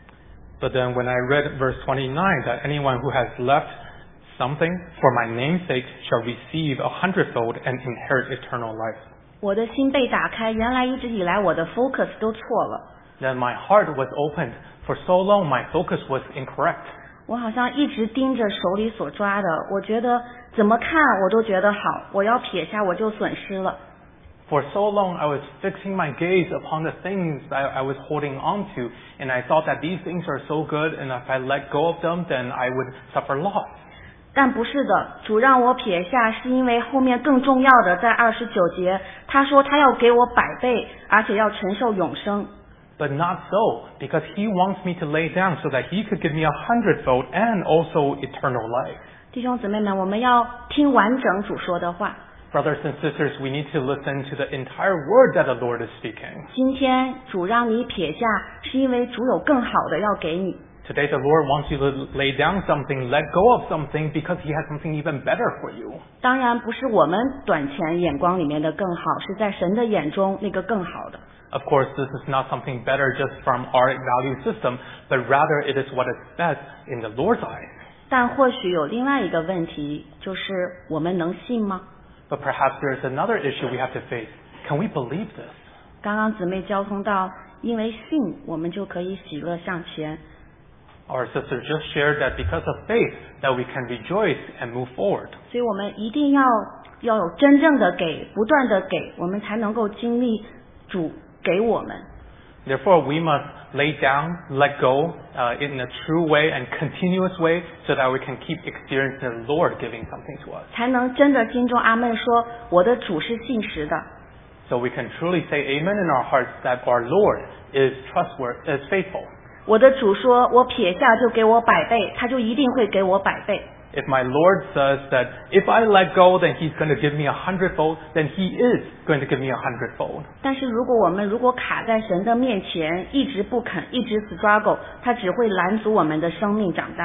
But then when I read verse twenty-nine, that anyone who has left something for my name's sake shall receive a hundredfold and inherit eternal life. 我的心被打开，原来一直以来我的 focus 都错了。 Then my heart was opened. For so long, my focus was incorrect. 我好像一直盯着手里所抓的，我觉得怎么看我都觉得好，我要撇下我就损失了。 For so long, I was fixing my gaze upon the things that I was holding on to, and I thought that these things are so good, and if I let go of them, then I would suffer loss. 但不是的，主让我撇下，是因为后面更重要的，在二十九节，他说他要给我百倍，而且要承受永生。 But not so, because he wants me to lay down so that he could give me a hundredfold and also eternal life. 弟兄姊妹们，我们要听完整主说的话。 Brothers and sisters, we need to listen to the entire word that the Lord is speaking. 今天主让你撇下，是因为主有更好的要给你。 Today the Lord wants you to lay down something, let go of something, because he has something even better for you. 当然不是我们短浅眼光里面的更好，是在神的眼中那个更好的。 Of course, this is not something better just from our value system, but rather it is what is best in the Lord's eyes. 但或许有另外一个问题，就是我们能信吗？ But perhaps there is another issue we have to face. Can we believe this? 刚刚姊妹交通到，因为信，我们就可以喜乐向前。 Our sister just shared that because of faith that we can rejoice and move forward. 所以我们一定要要有真正的给，不断的给，我们才能够经历主给我们。 Therefore, we must lay down, let go uh, in a true way and continuous way so that we can keep experiencing the Lord giving something to us. 才能真的心中阿们说，我的主是信实的。 So we can truly say amen in our hearts that our Lord is trustworthy, is faithful. 我的主说，我撇下就给我百倍，他就一定会给我百倍。 If my Lord says that if I let go, then He's going to give me a hundredfold, then He is going to give me a hundredfold. 但是如果我们如果卡在神的面前，一直不肯，一直 struggle， 他只会拦阻我们的生命长大。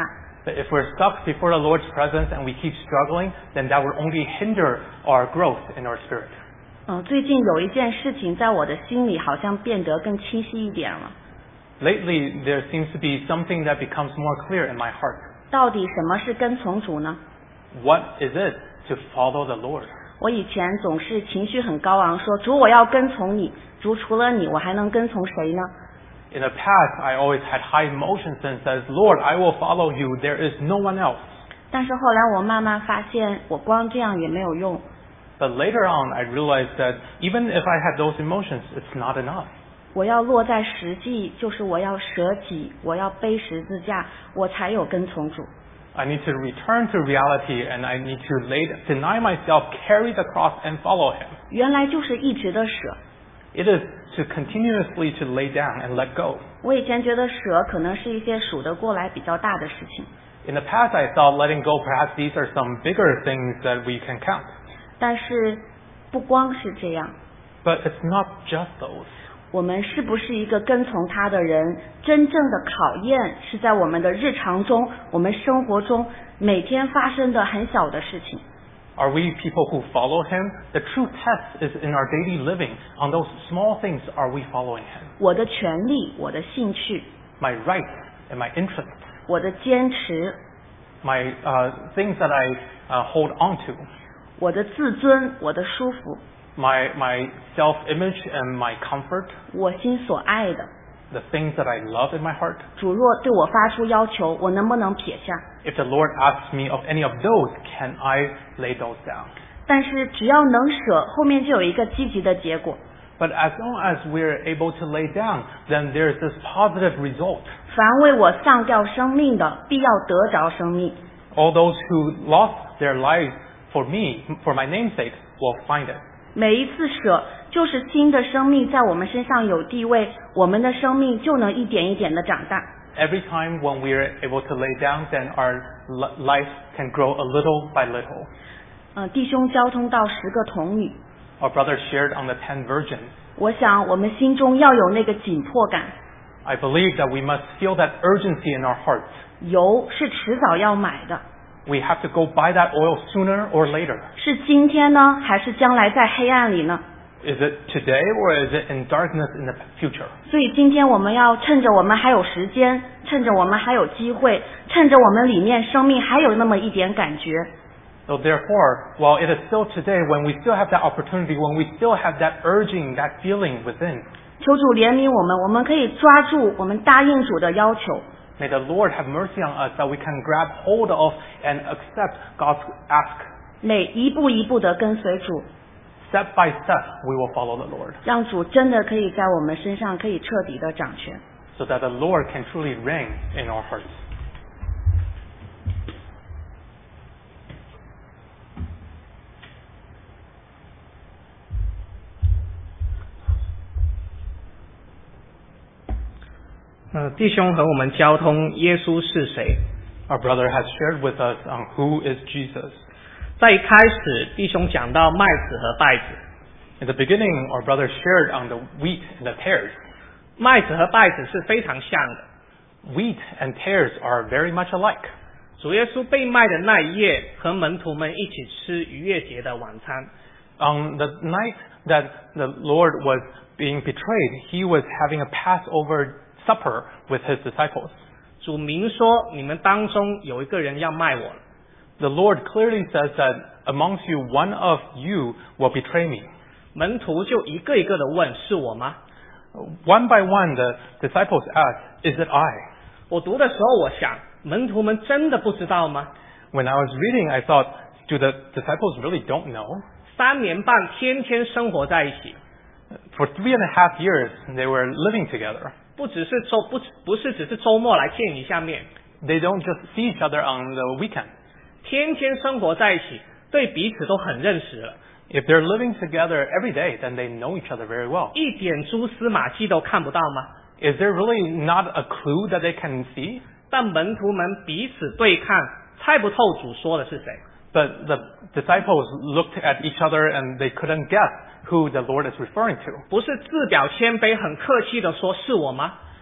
that if we're stuck before the Lord's presence and we keep struggling, then that will only hinder our growth in our spirit. 嗯，最近有一件事情在我的心里好像变得更清晰一点了。 Lately, there seems to be something that becomes more clear in my heart. 到底什么是跟从主呢？ What is it to follow the Lord? 我以前总是情绪很高昂，说主我要跟从你，主除了你我还能跟从谁呢？ In the past, I always had high emotions and says, Lord, I will follow you. There is no one else. 但是后来我慢慢发现，我光这样也没有用。 But later on, I realized that even if I had those emotions, it's not enough. 我要落在实际，就是我要舍己，我要背十字架，我才有跟从主。 I need to return to reality and I need to lay, deny myself, carry the cross and follow Him. 原来就是一直的舍。 It is to continuously to lay down and let go. 我以前觉得舍可能是一些数得过来比较大的事情， In the past, I thought letting go, perhaps these are some bigger things that we can count. 但是不光是这样， But it's not just those. 我们是不是一个跟从他的人，真正的考验是在我们的日常中，我们生活中每天发生的很小的事情。 Are we people who follow Him? The true test is in our daily living. On those small things, are we following Him? 我的权利，我的兴趣， My rights and my interests, 我的坚持， my uh, things that I uh, hold on to, 我的自尊，我的舒服， my my self-image and my comfort, 我心所爱的。 the things that I love in my heart. 主若对我发出要求，我能不能撇下？ If the Lord asks me of any of those, can I lay those down? 但是只要能舍，后面就有一个积极的结果。 But as long as we're able to lay down, then there's this positive result. 凡为我丧掉生命的，必要得着生命。 All those who lost their lives for me, for my name's sake, will find it. 每一次舍，就是新的生命在我们身上有地位，我们的生命就能一点一点的长大。 Every time when we're able to lay down, then our li- life can grow a little by little. 呃，弟兄交通到十个童女， Our brother shared on the ten virgins. 我想我们心中要有那个紧迫感。 I believe that we must feel that urgency in our hearts. 油是迟早要买的， We have to go buy that oil sooner or later. 是今天呢，还是将来在黑暗里呢？ Is it today or is it in darkness in the future? 所以今天我们要趁着我们还有时间，趁着我们还有机会，趁着我们里面生命还有那么一点感觉， So therefore, while it is still today, when we still have that opportunity, when we still have that urging, that feeling within, 求主怜悯我们，我们可以抓住我们答应主的要求， may the Lord have mercy on us that we can grab hold of and accept God's ask. 每一步一步的跟随主， Step by step, we will follow the Lord, 让主真的可以在我们身上可以彻底的掌权。 so that the Lord can truly reign in our hearts. 呃，弟兄和我们交通耶稣是谁。 Our brother has shared with us on who is Jesus. 在一开始，弟兄讲到麦子和稗子， In the beginning, our brother shared on the wheat and the tares. 麦子和稗子是非常像的。 Wheat and tares are very much alike. 主耶稣被卖的那一夜，和门徒们一起吃逾越节的晚餐。 On the night that the Lord was being betrayed, he was having a Passover supper with his disciples. 主明说，你们当中有一个人要卖我了。 The Lord clearly says that amongst you, one of you will betray me. 门徒就一个一个的问：是我吗？ One by one, the disciples asked, Is it I? 我读的时候，我想，门徒们真的不知道吗？ When I was reading, I thought, do the disciples really don't know? 三年半，天天生活在一起， For three and a half years, they were living together. 不只是周不不是只是周末来见一下面， They don't just see each other on the weekend. 天天生活在一起，对彼此都很认识了， If they're living together every day, then they know each other very well. 一点蛛丝马迹都看不到吗？ Is there really not a clue that they can see? 但门徒们彼此对看，猜不透主说的是谁。 But the disciples looked at each other and they couldn't guess who the Lord is referring to. 不是自表谦卑，很客气的说是我吗？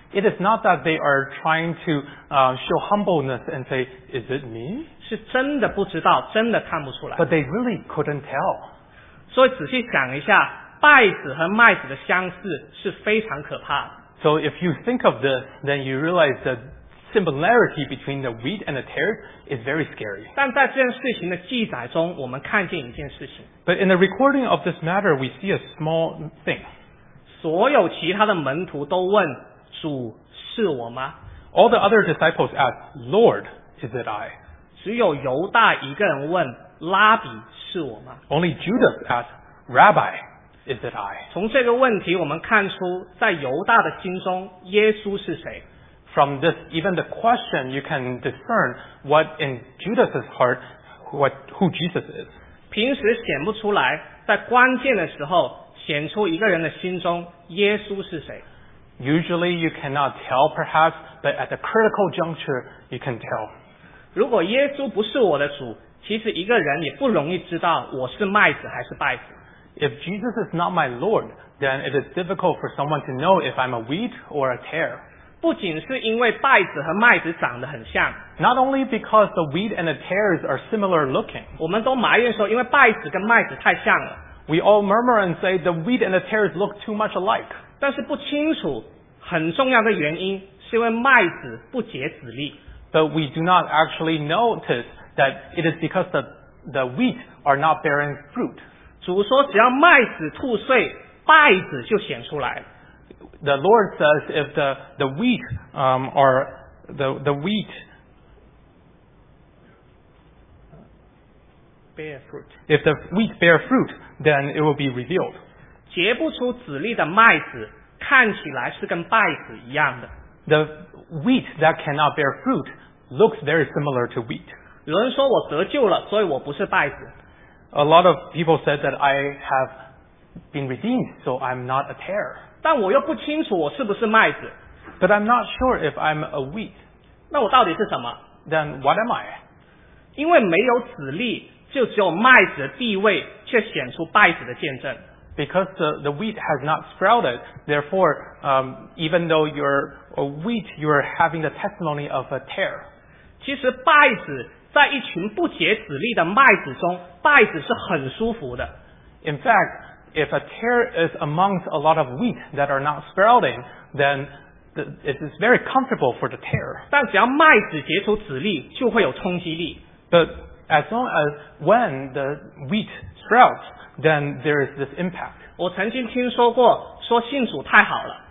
it is not that they are trying to uh, show humbleness and say, is it me? 是真的不知道，真的看不出来。 But they really couldn't tell. 所以仔细想一下，稗子和麦子的相似是非常可怕的。 So if you think of this, then you realize that similarity between the wheat and the tares is very scary. 但在这件事情的记载中，我们看见一件事情， But in the recording of this matter, we see a small thing. 所有其他的门徒都问主是我吗？ All the other disciples asked, Lord, is it I? 只有犹大一个人问拉比是我吗？ Only Judas asked, Rabbi, is it I? 从这个问题，我们看出在犹大的心中，耶稣是谁？ From this, even the question, you can discern what in Judas's heart, what who Jesus is. 平时显不出来，在关键的时候显出一个人的心中耶稣是谁。 Usually you cannot tell perhaps, but at the critical juncture, you can tell. 如果耶稣不是我的主，其实一个人也不容易知道我是麦子还是稗子。 If Jesus is not my Lord, then it is difficult for someone to know if I'm a wheat or a tare. 不仅是因为稗子和麦子长得很像， Not only because the wheat and the tares are similar looking. 我们都埋怨说，因为稗子跟麦子太像了。 We all murmur and say the wheat and the tares look too much alike. 但是不清楚很重要的原因，是因为麦子不结子粒。 But we do not actually notice that it is because the, the wheat are not bearing fruit. 主说，只要麦子吐穗，稗子就显出来了。 The Lord says if the, the wheat um, or the, the wheat bear fruit， if the wheat bear fruit, then it will be revealed. 结不出子粒的麦子，看起来是跟稗子一样的。 The wheat that cannot bear fruit looks very similar to wheat. 有人说我得救了，所以我不是稗子。 A lot of people said that I have been redeemed, so I'm not a tare. 但我又不清楚我是不是麦子， But I'm not sure if I'm a wheat. 那我到底是什么？ Then what am I? 因为没有子粒，就只有麦子的地位，却显出稗子的见证。 Because the, the wheat has not sprouted, therefore, um, even though you're a wheat, you're having the testimony of a tare. 其实稗子在一群不结子粒的麦子中，稗子是很舒服的。 In fact, if a tare is amongst a lot of wheat that are not sprouting, then the, it is very comfortable for the tare. 但只要麦子结出子粒，就会有冲击力。 But as long as when the wheat sprouts, then there is this impact. 我曾经听说过，说信主太好了，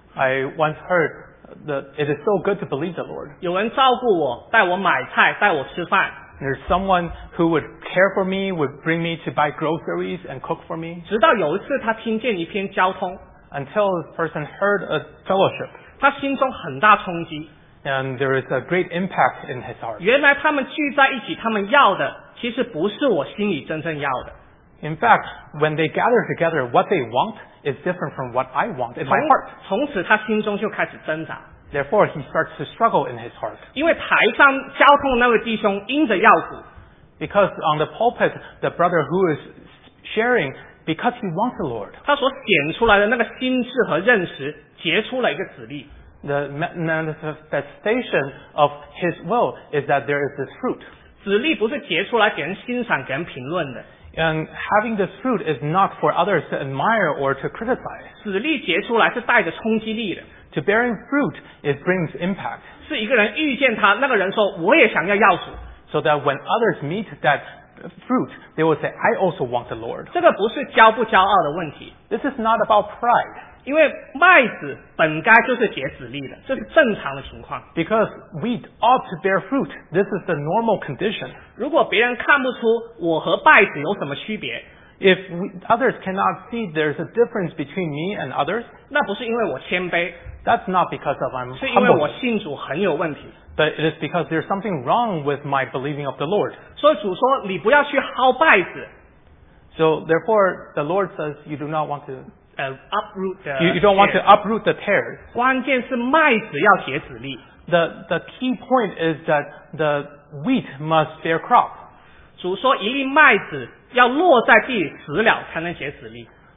I once heard that it is so good to believe the Lord. 有人照顾我，带我买菜，带我吃饭。 There's someone who would care for me, would bring me to buy groceries and cook for me. 直到有一次，他听见一篇交通， Until this person heard a fellowship, 他心中很大冲击。 and there is a great impact in his heart. 原来他们聚在一起，他们要的其实不是我心里真正要的。 In fact, when they gather together, what they want is different from what I want in my 从 heart. 从此，他心中就开始挣扎， Therefore, he starts to struggle in his heart. 因为台上交通的那位弟兄因着要苦， Because on the pulpit, the brother who is sharing, because he wants the Lord, 他所显出来的那个心智和认识，结出了一个子粒。 the manifestation of his will is that there is this fruit. 子粒不是结出来给人欣赏、给人评论的， And having this fruit is not for others to admire or to criticize. 子粒结出来是带着冲击力的。 To bearing fruit, it brings impact. 是一个人遇见他，那个人说我也想要要主。 So that when others meet that fruit, they will say, I also want the Lord. 这个不是骄不骄傲的问题， This is not about pride. 因为麦子本该就是结子粒的，这是正常的情况。 Because wheat ought to bear fruit. This is the normal condition. 如果别人看不出我和稗子有什么区别， If we, others cannot see there's a difference between me and others, 那不是因为我谦卑， that's not because of I'm 是因为我 humble, 信主很有问题。 but it is because there's something wrong with my believing of the Lord. 所以主说你不要去薅稗子， So therefore, the Lord says you do not want to, 呃 uproot the you, you don't want to uproot the tares. 关键是麦子要结子粒。 The, the key point is that the wheat must bear crop. 主说一粒麦子要落在地里死了才能结子粒。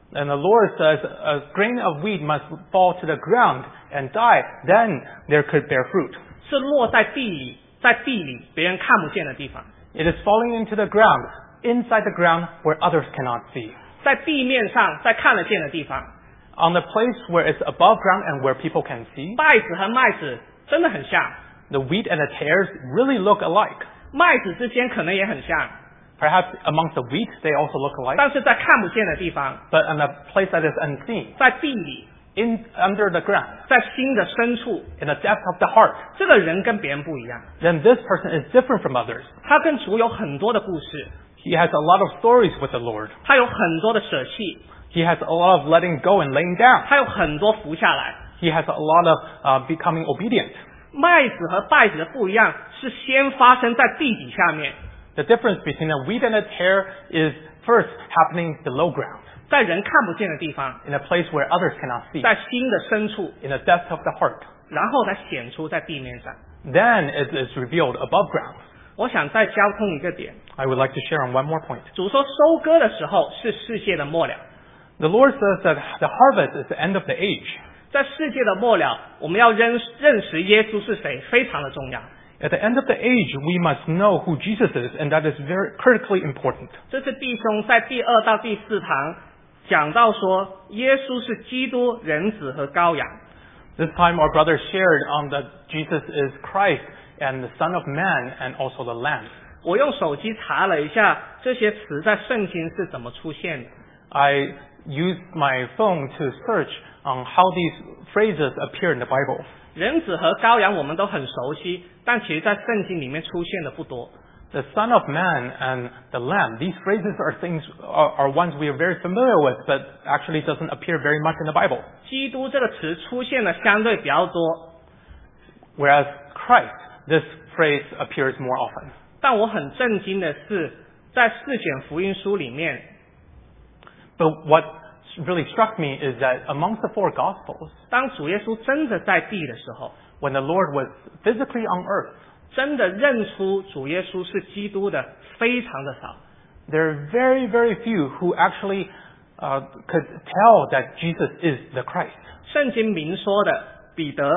And the Lord says a grain of wheat must fall to the ground and die, then there could bear fruit. 是落在地里，在地里别人看不见的地方。 It is falling into the ground, inside the ground where others cannot see. 在地面上，在看得见的地方， On the place where it's above ground and where people can see, 稗子和麦子真的很像， the wheat and the tares really look alike. 麦子之间可能也很像， Perhaps amongst the wheat they also look alike, 但是在看不见的地方， but in a place that is unseen, 在地里， in under the ground, 在心的深处， in the depth of the heart, 这个人跟别人不一样， then this person is different from others. 他跟主有很多的故事， He has a lot of stories with the Lord. 他有很多的舍弃， He has a lot of letting go and laying down. 他有很多服下来。 He has a lot of uh, becoming obedient. 麦子和稗子的不一样，是先发生在地底下面， The difference between a wheat and a tare is first happening below ground, 在人看不见的地方， in a place where others cannot see, 在心的深处， in the depth of the heart. 然后才显出在地面上。 Then it is revealed above ground. 我想再交通一个点， I would like to share on one more point. 主说收割的时候是世界的末了， The Lord says that the harvest is the end of the age. 在世界的末了，我们要认认识耶稣是谁，非常的重要。 At the end of the age, we must know who Jesus is, and that is very critically important. 这次弟兄在第二到第四堂讲到说，耶稣是基督、人子和羔羊。 This time our brother shared on that Jesus is Christ and the Son of Man and also the Lamb. 我用手机查了一下这些词在圣经是怎么出现的。 I used my phone to search on how these phrases appear in the Bible. 人子和羔羊我们都很熟悉，但其实在圣经里面出现的不多。 The Son of Man and the Lamb, these phrases are things are, are ones we are very familiar with, but actually doesn't appear very much in the Bible. 基督这个词出现的相对比较多， Whereas Christ, this phrase appears more often. 但我很震惊的是，在四卷福音书里面， But what really struck me is that amongst the four Gospels, 当主耶稣真的在地的时候， when the Lord was physically on earth, 真的认出主耶稣是基督的非常的少。 there are very, very few who actually uh, could tell that Jesus is the Christ. 圣经明说的彼得、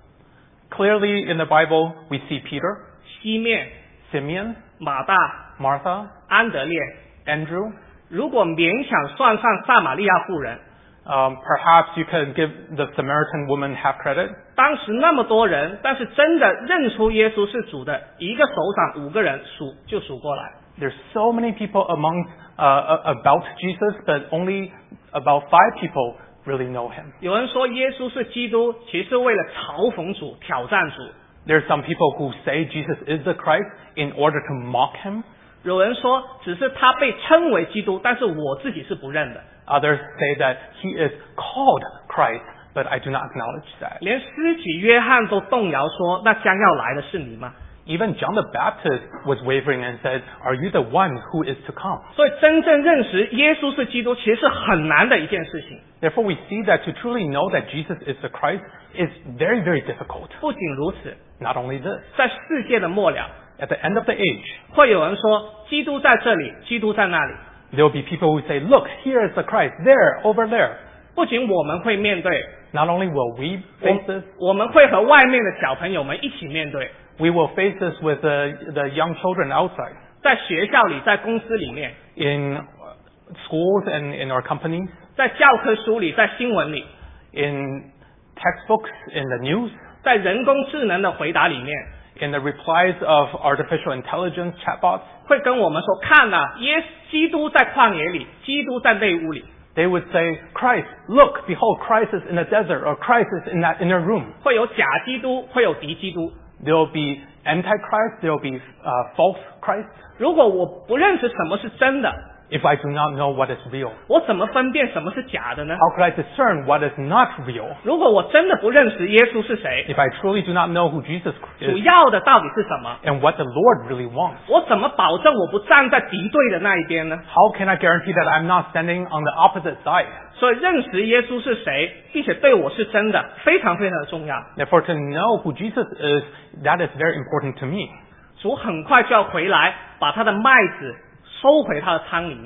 Clearly in the Bible, we see Peter, 西面、 Simeon, 马大、 Martha, 安德烈。 Andrew. 如果勉强算上撒玛利亚妇人， Um, perhaps you could give the Samaritan woman half credit. 当时那么多人，但是真的认出耶稣是主的，一个手掌五个人数就数过来。 There's so many people among uh, about Jesus, but only about five people really know him. 有人说耶稣是基督，其实是为了嘲讽主、挑战主。 There's some people who say Jesus is the Christ in order to mock him. 有人说只是他被称为基督，但是我自己是不认的。 Others say that he is called Christ, but I do not acknowledge that. 连施洗约翰都动摇说，那将要来的是你吗？ Even John the Baptist was wavering and said, "Are you the one who is to come?" 所以真正认识耶稣是基督，其实是很难的一件事情。 Therefore, we see that to truly know that Jesus is the Christ is very, very difficult. 不仅如此， Not only this, 在世界的末了， at the end of the age, 会有人说基督在这里，基督在那里。 there will be people who say, "Look, here is the Christ, there, over there." 不仅我们会面对， Not only will we face this, 我我们会和外面的小朋友们一起面对， we will face this with the, the young children outside, 在学校里，在公司里面， in schools and in our companies, 在教科书里，在新闻里， in textbooks, in the news, 在人工智能的回答里面， in the replies of artificial intelligence chatbots. 会跟我们说：看呐、耶基督在旷野里，基督在内屋里。 They would say, "Christ, look, behold, Christ is in the desert, or Christ is in that inner room." 会有假基督，会有敌基督。 There will be antichrist, there will be uh, false Christ. 如果我不认识什么是真的， If I do not know what is real, 我怎么分辨什么是假的呢？ how could I discern what is not real? 如果我真的不认识耶稣是谁， If I truly do not know who Jesus 主 is 要的到底是什么？ and what the Lord really wants, 我怎么保证我不站在敌对的那一边呢？ how can I guarantee that I'm not standing on the opposite side? 所以认识耶稣是谁，并且对我是真的，非常非常的重要。 Therefore, to know who Jesus is, that is very important to me. 主很快就要回来，把他的麦子收回他的仓里面。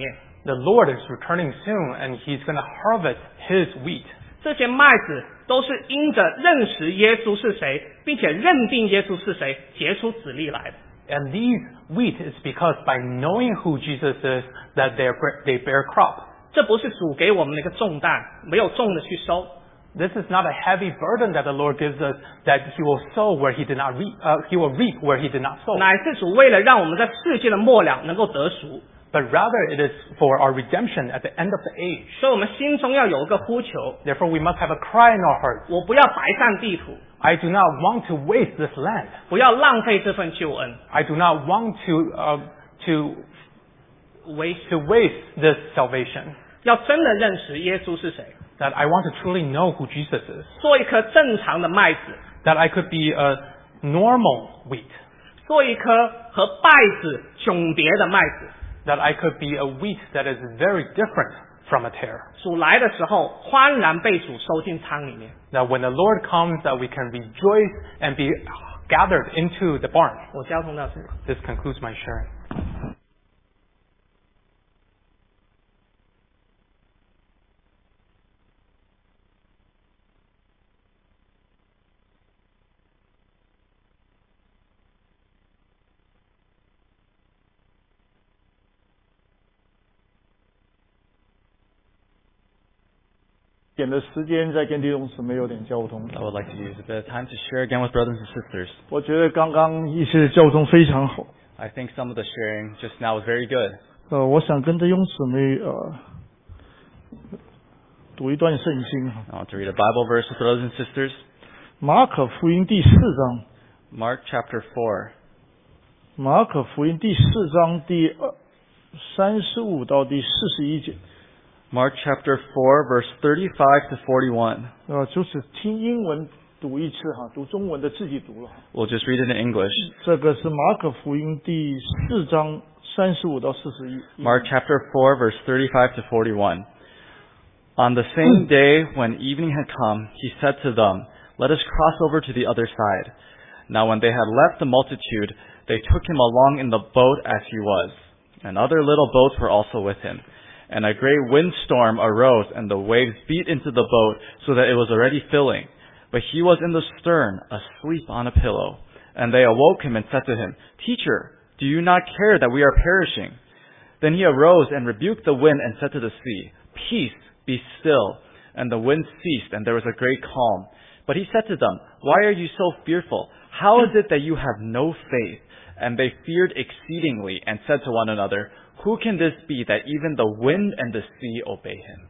The Lord is returning soon, and He's going to harvest His wheat. 这些麦子都是因着认识耶稣是谁，并且认定耶稣是谁，结出子粒来的。 And these wheat is because by knowing who Jesus is, that they they bear crop. 这不是主给我们的一个重担，没有重的去收。 This is not a heavy burden that the Lord gives us, that He will sow where He did not reap, uh, He will reap where He did not sow. 乃是主为了让我们在世界的末了能够得赎。 But rather it is for our redemption at the end of the age. 所以我们心中要有一个呼求。 Therefore we must have a cry in our hearts. 我不要白占地土。 I do not want to waste this land. 不要浪费这份救恩。 I do not want to uh, to waste to waste this salvation. 要真的认识耶稣是谁。 That I want to truly know who Jesus is. 做一颗正常的麦子。 That I could be a normal wheat. 做一颗和稗子迥别的麦子。 That I could be a wheat that is very different from a tare. 主来的时候，欢然被主收进仓里面。 That when the Lord comes, that we can rejoice and be gathered into the barn. 我交通到这里。 This concludes my sharing. 点的时间再跟弟兄姊妹有点交通。 I would like to use a bit of time to share again with brothers and sisters. 我觉得刚刚一些交通非常好。 I think some of the sharing just now was very good. 呃，我想跟弟兄姊妹呃读一段圣经哈。 I want to read a Bible verse with brothers and sisters. 马可福音第四章。 Mark chapter four. 马可福音第四章第二三十五到第四十一节。 Mark chapter four, verse thirty-five to forty-one. 呃，就是听英文读一次哈，读中文的自己读了。 We'll just read it in English. 这个是马可福音第四章三十五到四十一。 Mark chapter four, verse thirty-five to forty-one. On the same day when evening had come, he said to them, "Let us cross over to the other side." Now when they had left the multitude, they took him along in the boat as he was, and other little boats were also with him. And a great windstorm arose, and the waves beat into the boat, so that it was already filling. But he was in the stern, asleep on a pillow. And they awoke him and said to him, "Teacher, do you not care that we are perishing?" Then he arose and rebuked the wind and said to the sea, "Peace, be still." And the wind ceased, and there was a great calm. But he said to them, "Why are you so fearful? How is it that you have no faith?" And they feared exceedingly, and said to one another, "Who can this be that even the wind and the sea obey him?"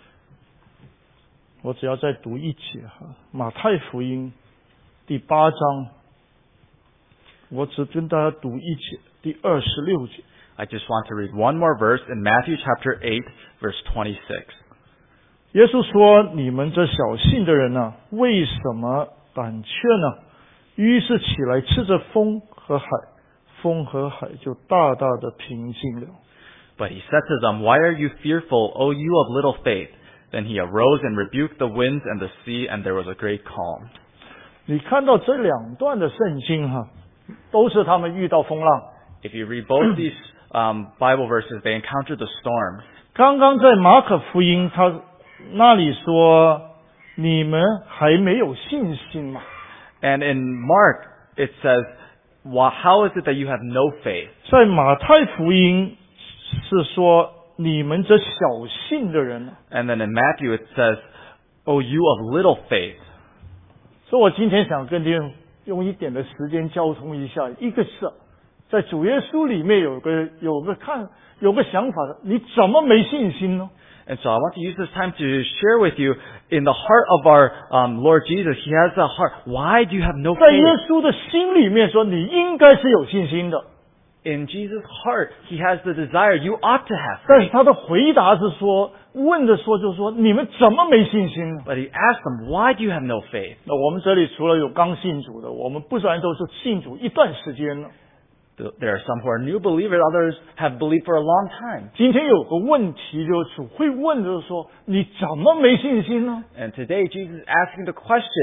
我只要再读一节哈，马太福音第八章，我只跟大家读一节，第二十六节。 I just want to read one more verse in Matthew chapter eight, verse twenty-six. 耶稣说：“你们这小信的人呢、啊，为什么胆怯呢？”于是起来斥着风和海，风和海就大大的平静了。 But he said to them, "Why are you fearful, O you of little faith?" Then he arose and rebuked the winds and the sea, and there was a great calm. 你看到这两段的圣经哈，都是他们遇到风浪。 If you read both these um, Bible verses, they encountered the storm. 刚刚在马可福音，他那里说：“你们还没有信心嘛？” And in Mark, it says, "Why- "How is it that you have no faith?" 在马太福音是说：“你们这小信的人。” And then in Matthew, it says, "O you of little faith." 所以我今天想跟你用一点的时间交通一下，一个是在主耶稣里面有个有个看有个想法的，你怎么没信心呢？ And so I want to use this time to share with you, in the heart of our um, Lord Jesus, He has a heart. Why do you have no 在耶 faith? 稣的心里面说，你应该是有信心的。 In Jesus' heart, He has the desire. You ought to have 但是 faith. 他的回答是说，问的说就是说，你们怎么没信心呢？ But He asked them, "Why do you have no faith?" 那我们这里除了有刚信主的，我们不然都是信主一段时间了。 There are some who are new believers, others have believed for a long time. 今天有个问题，就是会问，就是说你怎么没信心呢？ And today, Jesus is asking the question,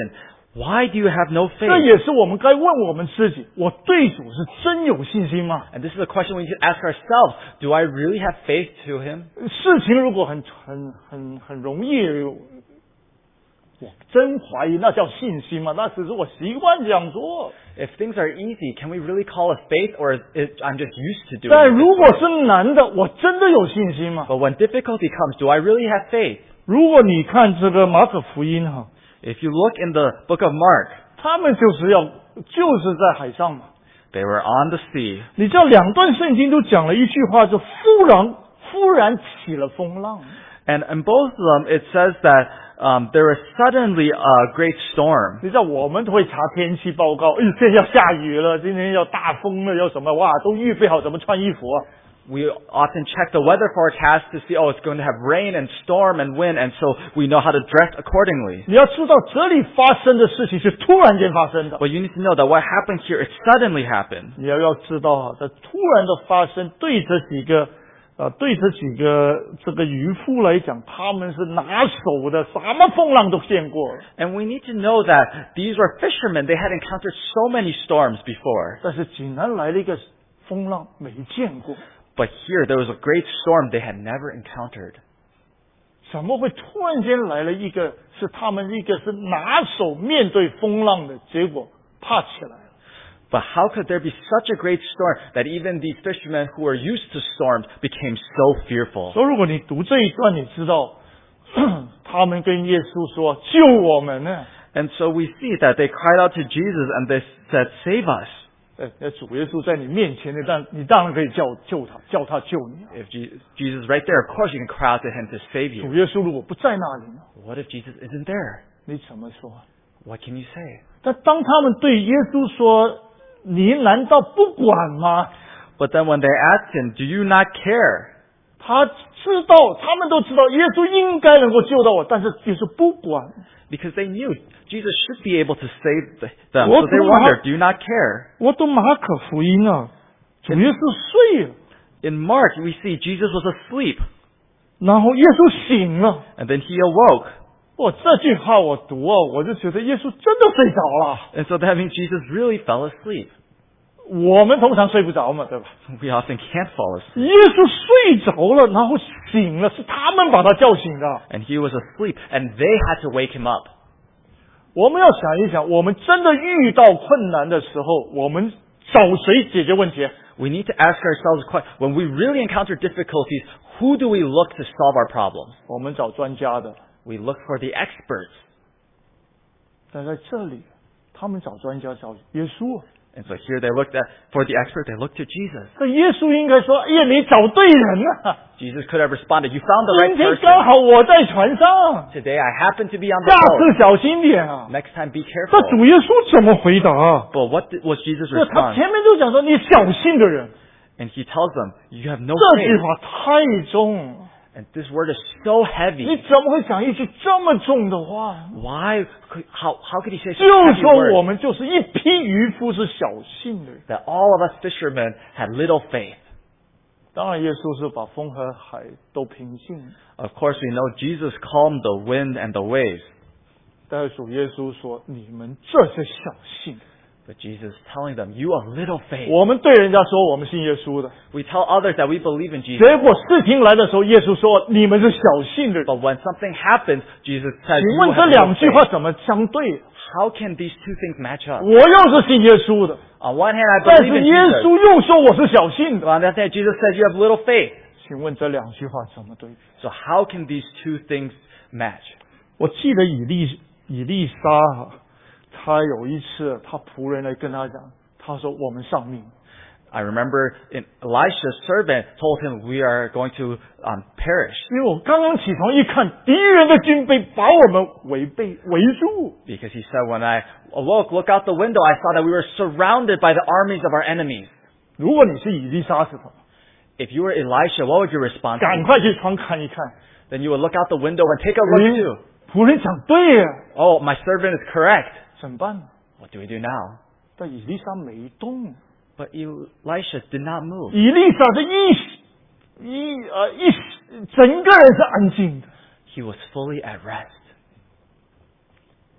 Why do you have no 这 faith? 也是我们该问我们自己：我对主是真有信心吗？ And this is a question we need to ask ourselves. Do I really have faith to him? 事情如果很很很很容易，我真怀疑那叫信心吗？那只是我习惯这样做。 If things are easy, can we really call it faith, or is it, I'm just used to doing 但 it? 如果是难的，我真的有信心吗？ But when difficulty comes, do I really have faith? 如果你看这个马可福音哈， If you look in the book of Mark, 他们就是要就是在海上嘛。 they were on the sea. 你知道两段圣经都讲了一句话，就忽然忽然起了风浪。 And in both of them, it says that um, there was suddenly a great storm. 你知道我们都会查天气报告，哎，现在要下雨了，今天要大风了，要什么？哇，都预备好怎么穿衣服啊？ We often check the weather forecast to see, oh, it's going to have rain and storm and wind, and so we know how to dress accordingly. 你要知道，这里发生的事情是突然间发生的。 But you need to know that what happened here, it suddenly happened. 你要要知道啊，这突然的发生，对这几个呃，对这几个这个渔夫来讲，他们是拿手的，什么风浪都见过。 And we need to know that these were fishermen. They had encountered so many storms before. 但是竟然来了一个风浪，没见过。 But here, there was a great storm they had never encountered. 怎么会突然间来了一个是他们一个是拿手面对风浪的，结果怕起来了。 But how could there be such a great storm that even these fishermen who were used to storms became so fearful? 所以如果你读这一段，你知道他们跟耶稣说：“救我们呢！” And so we see that they cried out to Jesus and they said, "Save us." 哎，那主耶稣在你面前，你当你当然可以叫救他，叫他救你。 If Je- Jesus is right there, of course you can cry out to him to save 主 you. 耶稣如果不在那里呢？ What if Jesus isn't there? 你怎么说？ What can you say? 但当他们对耶稣说：“你难道不管吗？” But then when they asked him, "Do you not care?" 他知道，他们都知道耶稣应该能够救到我，但是耶稣不管。 Because they knew Jesus should be able to save the- them. What So they do wondered, I- "Do you not care?" 我读马可福音啊，主耶稣睡了， In Mark, we see Jesus was asleep, 然后耶稣醒了。 and then he awoke. 哇，这句话我读啊，我就觉得耶稣真的睡着了。 And so that means Jesus really fell asleep. 我们通常睡不着嘛，对吧？ We often can't fall asleep. 耶稣睡着了，然后醒了，是他们把他叫醒的。 And he was asleep, and they had to wake him up. 我们要想一想，我们真的遇到困难的时候，我们找谁解决问题？ We need to ask ourselves, quite- when we really encounter difficulties, who do we look to solve our problems? 我们找专家的。 We look for the experts. 但在这里，他们找专家找耶稣啊。 And so here they looked at, for the expert, they looked to Jesus. 这耶稣应该说：“哎呀，你找对人了。 Jesus could have responded, "You found the right 今天刚 person. 好我在船上， Today I happen to be on 下 the 次小心点啊。” boat. Next time be 那 careful." 主耶稣怎么回答啊？ But what did- was Jesus' 是他 response? 前面就讲说：“你小心的人。 And he tells them, "You have no ” 这句 faith." 话太重了， And this word is so 你 heavy. 怎么会讲一句这么重的话？ Why? Could, how, how could he say such 就 heavy 说我 words? 们就是一批渔夫是小信的人。 That all of us fishermen had little faith. 当然，耶稣是把风和海都平静了。 Of course, we know Jesus calmed the wind and the waves. 但是主耶稣说：“你们这是小信的。” But Jesus is telling them, "You have little faith." 我们对人家说我们信耶稣的， We tell others that we believe in Jesus. 结果事情来的时候，耶稣说：“你们是小信的人。 But when something happens, Jesus says, 请 "You 问这 have 两 no 句话 faith." 怎么相对？ How can these two things match up? 我又是信耶稣的， On one hand, I 但 believe 是 in 耶 Jesus. 稣又说我是小信的。 On the other hand, Jesus says you have little faith. 请问这两句话怎么对比？ So how can these two things match? 我记得以利以利沙哈，他有一次他仆人来跟他讲，他说我们丧命。 I remember in Elisha's servant told him, "We are going to um, perish." 因为我刚刚起床一看，敌人的军备把我们围被围住。 Because he said, "When I awoke, look out the window, I saw that we were surrounded by the armies of our enemies." 如果你是以利沙是什么？ If you were Elisha, what would your response 赶 be? 快去窗看一看。 Then you would look out the window and take a look too. 仆人讲对呀， Oh, my servant is correct. 怎么办呢？ What do we do now? 但以利沙没动。 But Elisha did not move. 以利沙是一一呃一整个人是安静的。 He was fully at rest.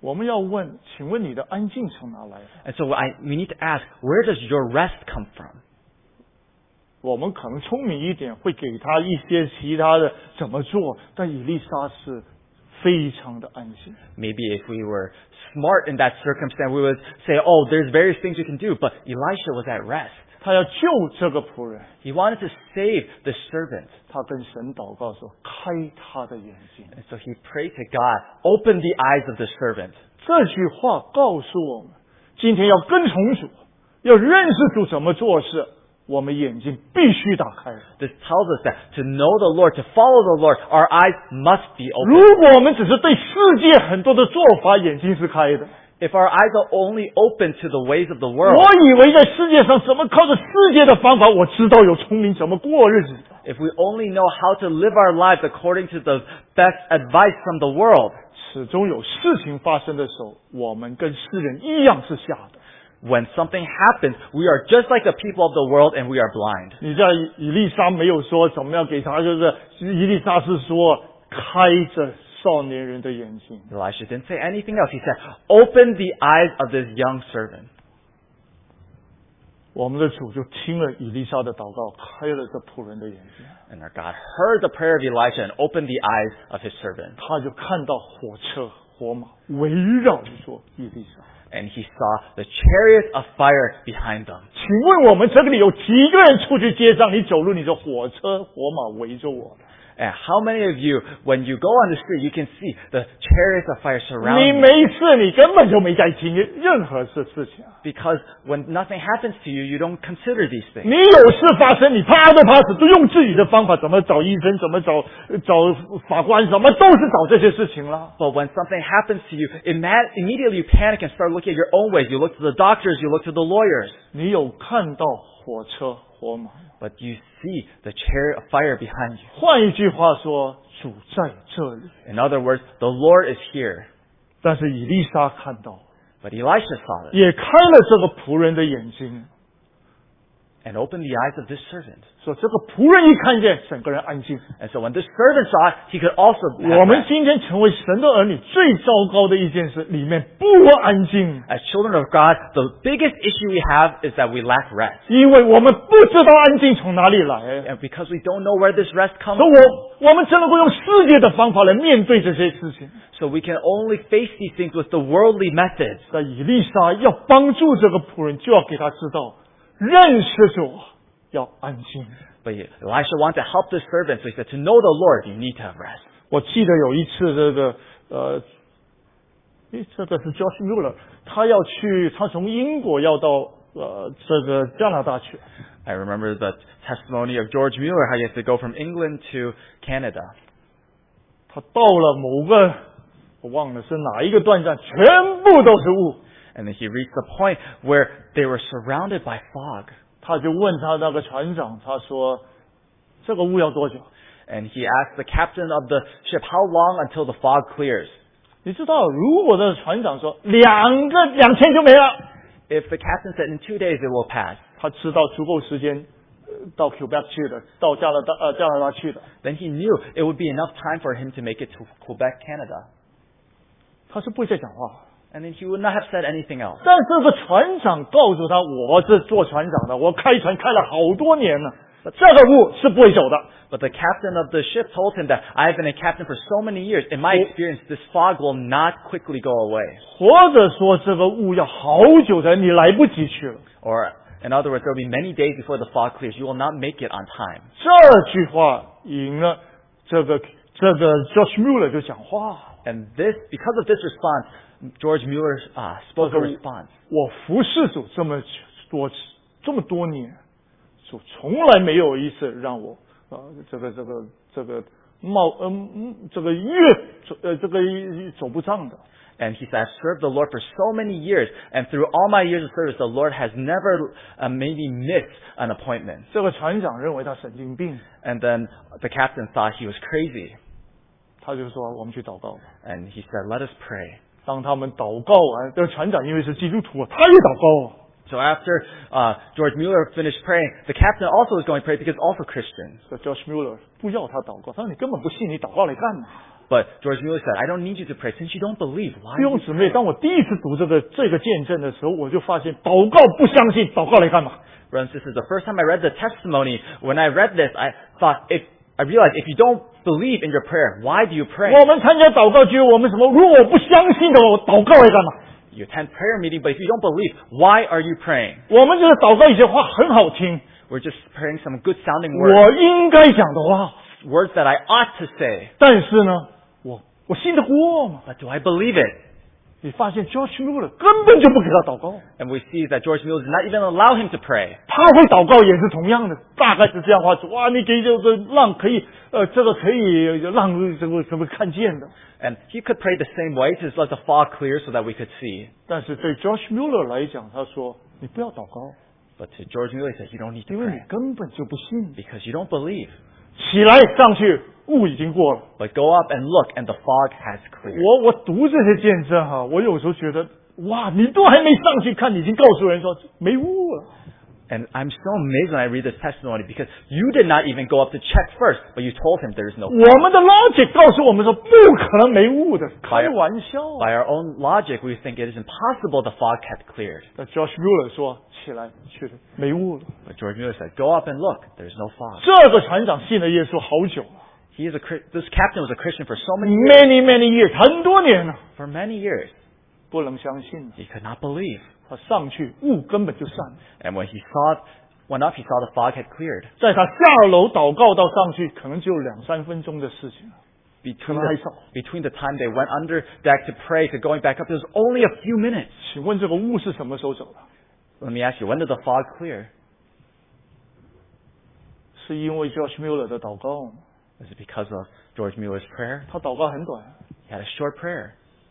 我们要问，请问你的安静从哪来的？ And so I, we need to ask, where does your rest come from? 我们可能聪明一点，会给他一些其他的怎么做，但以利沙是非常的安静。 Maybe if we were smart in that circumstance, we would say, oh, there's various things you can do. But Elisha was at rest. 他要救这个仆人， He wanted to save the servant. 他跟神祷告说：“开他的眼睛。 And so he prayed to God, open the eyes of the servant. ” 这句话告诉我们，今天要跟从主，要认识主怎么做事，我们眼睛必须打开。 This tells us that to know the Lord, to follow the Lord, our eyes must be 如 open. 果我们只是对世界很多的做法眼睛是开的， If our eyes are only open to the ways of the world, 我以为在世界上怎么靠着世界的方法，我知道有聪明怎么过日子的。 if we only know how to live our lives according to the best advice from the world, 始终有事情发生的时候，我们跟世人一样是瞎的。 when something happens, we are just like the people of the world and we are blind. 你在以利沙没有说怎么样给他，就是以利沙是说开着少年人的眼睛。 Elisha didn't say anything else. He said, open the eyes of this young servant. 我们的主就听了以利沙的祷告，开了这仆人的眼睛， And our God heard the prayer of Elisha and opened the eyes of his servant. 他就看到火车火马围绕着以利沙。 And he saw the chariots of fire behind them. 请问我们这个里有几个人出去街上，你走路你说火车火马围着我？ And how many of you, when you go on the street, you can see the chariots of fire 你 surrounding you? 没事，你根本就没在听任何事事情。 Because when nothing happens to you, you don't consider these things. 你有事发生，你怕都怕死，都用自己的方法，怎么找医生，怎么找找法官，什么都是找这些事情了。 But when something happens to you, ima- immediately you panic and start looking at your own ways. You look to the doctors, you look to the lawyers. 你有看到火车火马？ But you see the chariot of fire behind you. 换一句话说，主在这里。 In other words, the Lord is here. 但是以利沙看到， But Elisha saw it 也开了这个仆人的眼睛， and opened the eyes of this servant. 说这个仆人一看见，整个人安静。 And so when this servant saw it, he could also have 我们 rest. 今天成为神的儿女，最糟糕的一件事，里面不安静， As children of God, the biggest issue we have is that we lack rest. 因为我们不知道安静从哪里来。 And because we don't know where this rest comes 所以 from, 我我们只能够用世界的方法来面对这些事情。 so we can only face these things with the worldly methods. 在以利沙要帮助这个仆人，就要给他知道，认识主要安静。 But Elisha wanted to help this servant, so he said, to know the Lord, you need to have rest. 我记得有一次，这个呃，诶，这个是 Josh Mueller，他要去，他从英国要到呃这个加拿大去。 I remember the testimony of George Mueller, how he has to go from England to Canada. 他到了某个，我忘了是哪一个段站，全部都是雾。 And then he reached the point where they were surrounded by fog. 他就问他那个船长，他说：“这个雾要多久？” And he asked the captain of the ship, how long until the fog clears? 你知道，如果这船长说两个两天就没了， If the captain said in two days it will pass, 他知道足够时间呃到 Quebec 去的，到加拿大呃加拿大去的， then he knew it would be enough time for him to make it to Quebec, Canada. 他是不会再讲话。 And then he would not have said anything else. 但这个船长告诉他：“我是做船长的，我开船开了好多年了，这个雾是不会走的。” But the captain of the ship told him that I've been a captain for so many years. In my experience, this fog will not quickly go away. 或者说，这个雾要好久才，你来不及去了。 Or, in other words, there will be many days before the fog clears. You will not make it on time. 这句话引了这个这个 Josh Mueller 就讲话。 And this, because of this response, George Mueller uh, spoke a response. 我服侍主这么多这么多年，主从来没有一次让我呃这个这个这个冒嗯嗯这个越呃这个走不上的。 And he said, I've served the Lord for so many years, and through all my years of service, the Lord has never uh, made me miss an appointment. 这个船长认为他神经病， And then the captain thought he was crazy. 他就说我们去祷告吧。 And he said, let us pray. 当他们祷告完，这个船长因为是基督徒，他也祷告。 So after uh, George Mueller finished praying, the captain also was going to pray because also Christians. So George Mueller 不要他祷告，他说你根本不信，你祷告来干嘛？ But George Mueller said, I don't need you to pray since you don't believe. Why? 弟兄姊妹，当我第一次读这个这个见证的时候，我就发现祷告不相信，祷告来干嘛？ Brothers and sisters, the first time I read the testimony, when I read this, I thought, if I realized if you don't believe in your prayer, why do you pray? 我们参加祷告聚会，我们什么？如果我不相信的话，我祷告来干嘛？ You attend prayer meeting, but if you don't believe, why are you praying? 我们就是祷告一些话很好听， We're just praying some good sounding words, 我应该讲的话， words that I ought to say. 但是呢，我我信得过吗？ But do I believe it? 你发现 George Mueller 根本就不给他祷告， And we see that George Mueller did not even allow him to pray. 他会祷告也是同样的，大概是这样话说，哇，你给这个让可以呃，这个可以让这个什么看见的。 And he could pray the same way to let the fog clear so that we could see. 但是对 George Mueller 来讲，他说你不要祷告， But to George Mueller, he said, you don't need to 因为你 pray 根本就不信。 because you don't believe. 起来上去，雾已经过了。 But go up and look, and the fog has cleared. 我我读这些见证哈，我有时候觉得，哇，你都还没上去看，你已经告诉人说没雾了。 And I'm so amazed when I read this testimony because you did not even go up to check first, but you told him there is no fog. 我们的 logic 告诉我们说不可能没雾的，开玩笑。 By our own logic, we think it is impossible the fog had cleared. 那 George Mueller 说起来去了，没雾了。 But George Mueller said, go up and look, there's no fog. 这个船长信了耶稣好久了 He is a Chri- this captain was a Christian for so many years. ，many many years，很多年了， For many years, 不能相信。 he could not believe. 他上去，雾根本就散了。 And when he saw went up, he saw the fog had cleared. 在他下楼祷告到上去，可能只有两三分钟的事情。 Between I the, saw. between the time they went under deck to pray to going back up, it was only a few minutes. 请问这个雾是什么时候走的？ Let me ask you, when did the fog clear? 是因为 George Mueller 的祷告吗？ Was it because of George Mueller's prayer? 他祷告很短， He had a short prayer.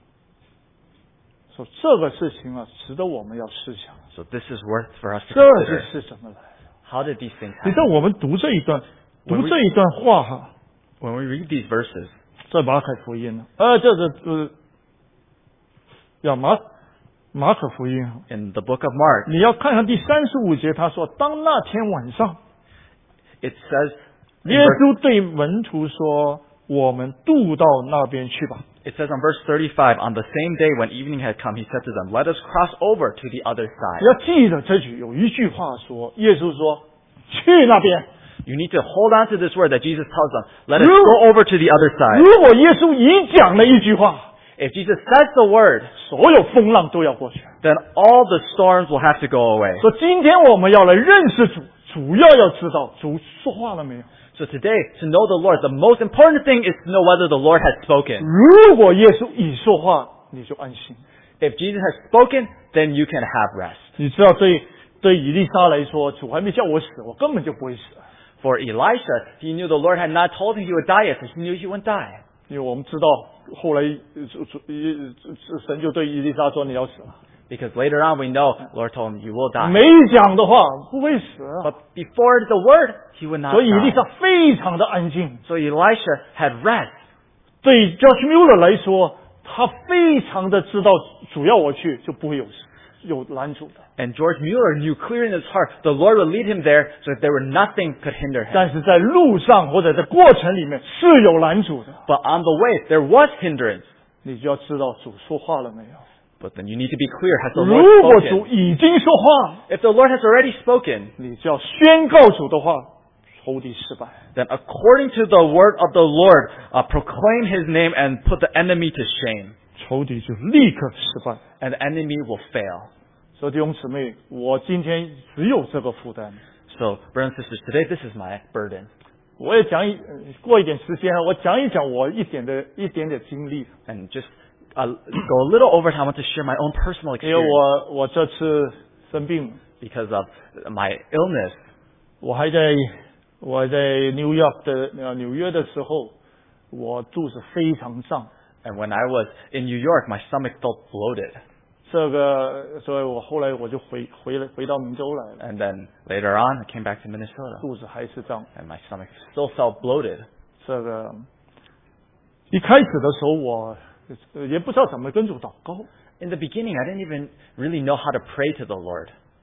说这个事情啊，值得我们要思想。 So this is worth for us to 这 consider. 些是怎么来的？ How did these things 你 happen? 知道我们读这一段，读 When we- 这一段话哈， When we read these verses, 在马可福音呢，呃，这个呃，呀马马可福音哈， in the book of Mark, 你要看看第三十五节，他说，当那天晚上， it says, in 耶 verse- 稣对门徒说：“我们渡到那边去吧。” it says on verse thirty-five, on the same day when evening had come, he said to them, let us cross over to the other 你 side. 要记得这句有一句话说，耶稣说：“去那边。 You need to hold on to this word that Jesus tells them, let us Ru- go over to the other ” side. 如果耶稣一讲了一句话， If Jesus says the word, 所有风浪都要过去。 then all the storms will have to go away. 说今天我们要来认识主，主要要知道主说话了没有。 So today, to know the Lord, the most important thing is to know whether the Lord has spoken. 如果耶稣一说话，你就安心。 If Jesus has spoken, then you can have rest. 你知道对对以利沙来说，主还没叫我死，我根本就不会死。 For Elisha, he knew the Lord had not told him he would die yet, so he knew he wouldn't die. 因为我们知道后来呃主主呃神就对以利沙说你要死了， Because later on we know the Lord told him, you will die. 没讲的话不会死啊。 But before the word, he would not 所以以利 die. 沙非常的安静。 So Elisha had rest. 对 George Mueller 来说，他非常的知道主要我去就不会有有拦阻的。 And George Mueller knew clear in his heart the Lord would lead him there, so that there were nothing could hinder him. 但是在路上或者在过程里面是有拦阻的， But on the way, there was hindrance. 你就要知道主说话了没有。 But then you need to be clear, has the 如 Lord 果主 spoken? 已经说话， If the Lord has already spoken, 你就要宣告主的话，仇敌失败。 then according to the word of the Lord, uh, proclaim his name and put the enemy to shame. 仇敌就立刻失败。 And the enemy will fail. 所以弟兄姊妹，我今天只有这个负担。 So, brothers and sisters, today this is my burden. 我也讲一呃过一点时间，我讲一讲我一点的一点点经历。 And just uh, go a little over time, I want to share my own personal 因为 experience 我我这次生病了， because of my illness. 我还在我在 New York 的呃纽约的时候，我肚子非常胀。 And when I was in New York, my stomach felt bloated. 这个，所以我后来我就回回来回到明州来了， And then later on, I came back to Minnesota. 肚子还是胀。 And my stomach still felt bloated. 这个一开始的时候我，呃也不知道怎么跟主祷告， In the beginning, I didn't even really know how to pray to the Lord.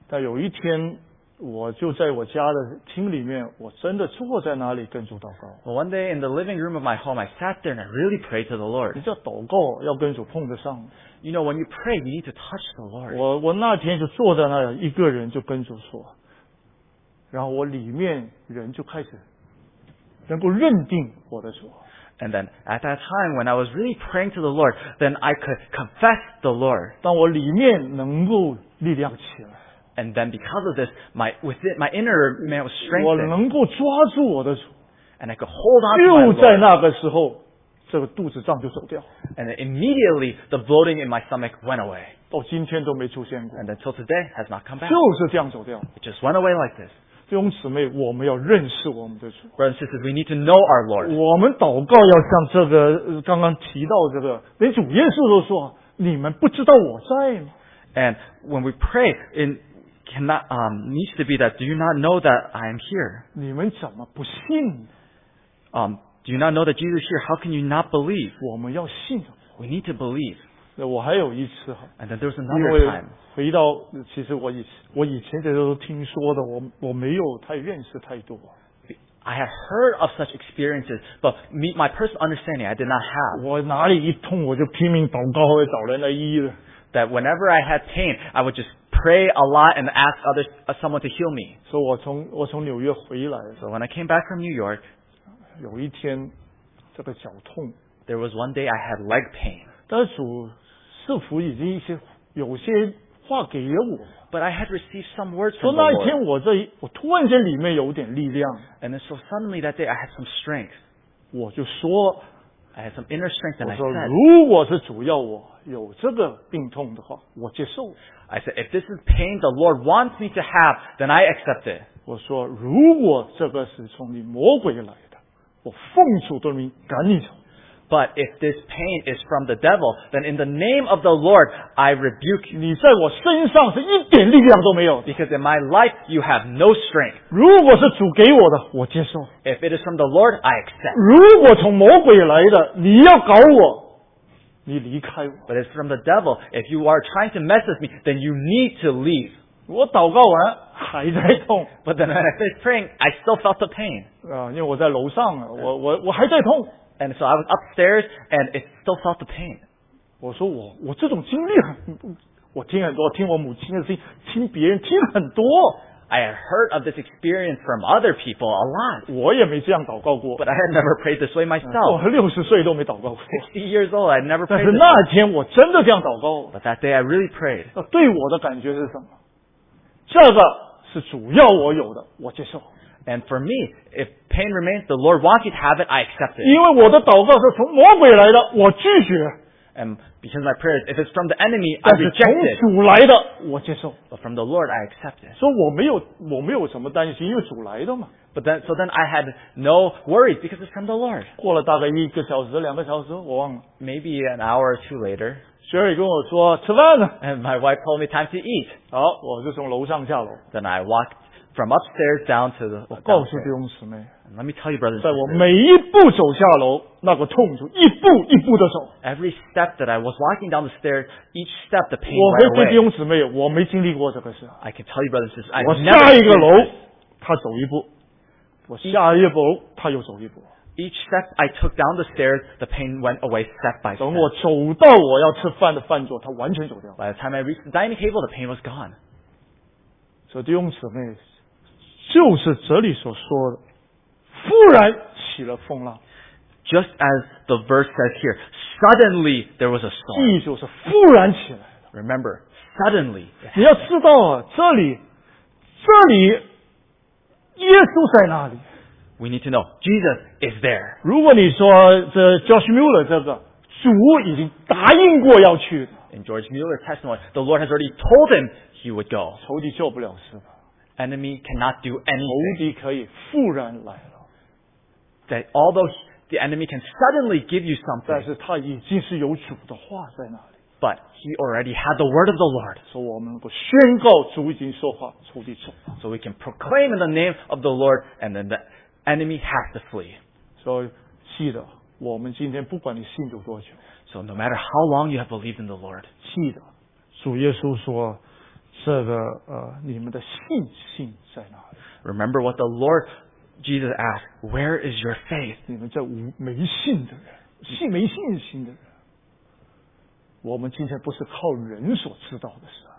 但有一天，我就在我家的厅里面，我真的坐在那里跟主祷告。 Well, one day in the living room of my home, I sat there and I really prayed to the 你 Lord. 这祷告要跟主碰得上。 You know, when you pray, you need to touch the Lord. 我我那天就坐在那里，一个人就跟主说，然后我里面人就开始能够认定我的主。 And then at that time, when I was really praying to the Lord, then I could confess the Lord. 当我里面能够力量起来， And then because of this, my within my inner man was 我 strengthened, 能够抓住我的主， and I could hold on to my 就在 Lord. 那个时候，这个肚子胀就走掉， And then immediately, the bloating in my stomach went away. 到今天都没出现过， And until today, has not come back. 就是这样走掉。 It just went away like this. 弟兄姊妹，我们要认识我们的主。 Brothers and sisters, we need to know our Lord. 我们祷告要像这个呃刚刚提到这个，连主耶稣都说：“你们不知道我在吗 And when we pray, it cannot um, needs to be that. Do you not know that I am here? 你们怎么不信？ Um, do you not know that Jesus is here? How can you not believe? 我们要信。 We need to believe. 那我还有一次哈， And then there was 因 another 为 time. 回到其实我以我以前这都听说的，我我没有太认识太多。 I had heard of such experiences, but me, my personal understanding, I did not have. 我哪里一痛我就拼命祷告，会找人来医的。 That whenever I had pain, I would just pray a lot and ask others, uh, someone to heal me. 所以我从我从纽约回来， So when I came back from New York, 有一天这个脚痛， there was one day I had leg pain. 但是主似乎已经一些有些话给了我。 But I had received some words 说 from the 那一 Lord. 天我这我突然间里面有点力量， And then so suddenly that day I had some strength. 我就说， I had some inner strength and 我 I 说 said, 如果是主要我有这个病痛的话，我接受。 I said, if this is pain the Lord wants me to have, then I accept it. 我说如果这个是从你魔鬼来的，我奉主的名赶你走。 But if this pain is from the devil, then in the name of the Lord, I rebuke you. 你在我身上是一点力量都没有的。 Because in my life, you have no strength. 如果是主给我的，我接受； If it is from the Lord, I accept. 如果从魔鬼来的，你要搞我，你离开我。 But if it's from the devil, if you are trying to mess with me, then you need to leave. 我祷告完还在痛 But then when I finished praying, I still felt the pain. 啊，因为我在楼上啊，我我我还在痛。 And so I was upstairs, and it still felt the pain. 我说我我这种经历很，我听很多，听我母亲的声音，听别人听很多， I had heard of this experience from other people a lot, 我也没这样祷告过。 but I had never prayed this way 我 myself. 六十岁都没祷告过， sixty years old, I never 但 prayed 是 this 那 way. 天我真的这样祷告。 But that day I really prayed. 那对我的感觉是什么？这个是主要我有的，我接受。 And for me, if pain remains, the Lord wants you to have it, I accept it. 因为我的祷告是从魔鬼来的，我拒绝； And because my prayers, if it's from the enemy, I 但是 reject 从 it. 主来的，我接受。 But from the Lord, I accept it. 所以我没有我没有什么担心，因为主来的嘛。 But then, so then I had no worries because it's from the Lord. 过了大概一个小时、两个小时，我忘了。 Maybe an hour or two later, 雪儿跟我说吃饭呢， and my wife told me time to eat. 好，我就从楼上下楼。 Then I walked from upstairs down to the 我告诉弟 downstairs. 兄姊妹， And let me tell you, brothers and 在我 sisters, 每一步走下楼，那个痛就一步一步的走。 every step that I was walking down the stairs, each step the pain 我会 went 对弟 away. 兄姊妹，我没经历过这个事。 I can tell you, brothers and sisters, I've 我 never 下一个楼 experienced this.， 他走一步；我下一步，他又走一步。 Each step I took down the stairs, the pain went away step by 等 step. 我走到我要吃饭的饭桌，他完全走掉。 By the time I reached the dining table, the pain was gone. 所以弟兄姊妹，就是这里所说的，忽然起了风浪， Just as the verse says here, suddenly there was a storm. 记就是忽然起来的。 Remember, suddenly. 你要知道啊，这里，这里，耶稣在那里。 We need to know, Jesus is there. 如果你说这 Josh Mueller 这个主已经答应过要去的， In George Mueller's testimony, the Lord has already told him he would go. 仇敌救不了是吧？ Enemy cannot do 仇 anything. 敌可以忽然来了， That although the enemy can suddenly give you 但 something, 是他已经是有主的话在那里， but he already had the word of the Lord. 所以我们能够宣告主已经说话，仇敌走了。 So we can proclaim in the name of the Lord, and then the enemy has to flee. 所以记得，我们今天不管你信主多久， So no matter how long you have believed in the Lord, 记得主耶稣说， 这个呃，你们的信心在哪里？ Remember what the Lord Jesus asked, where is your faith? 你们这无没信的人，信没信心的人，我们今天不是靠人所知道的事。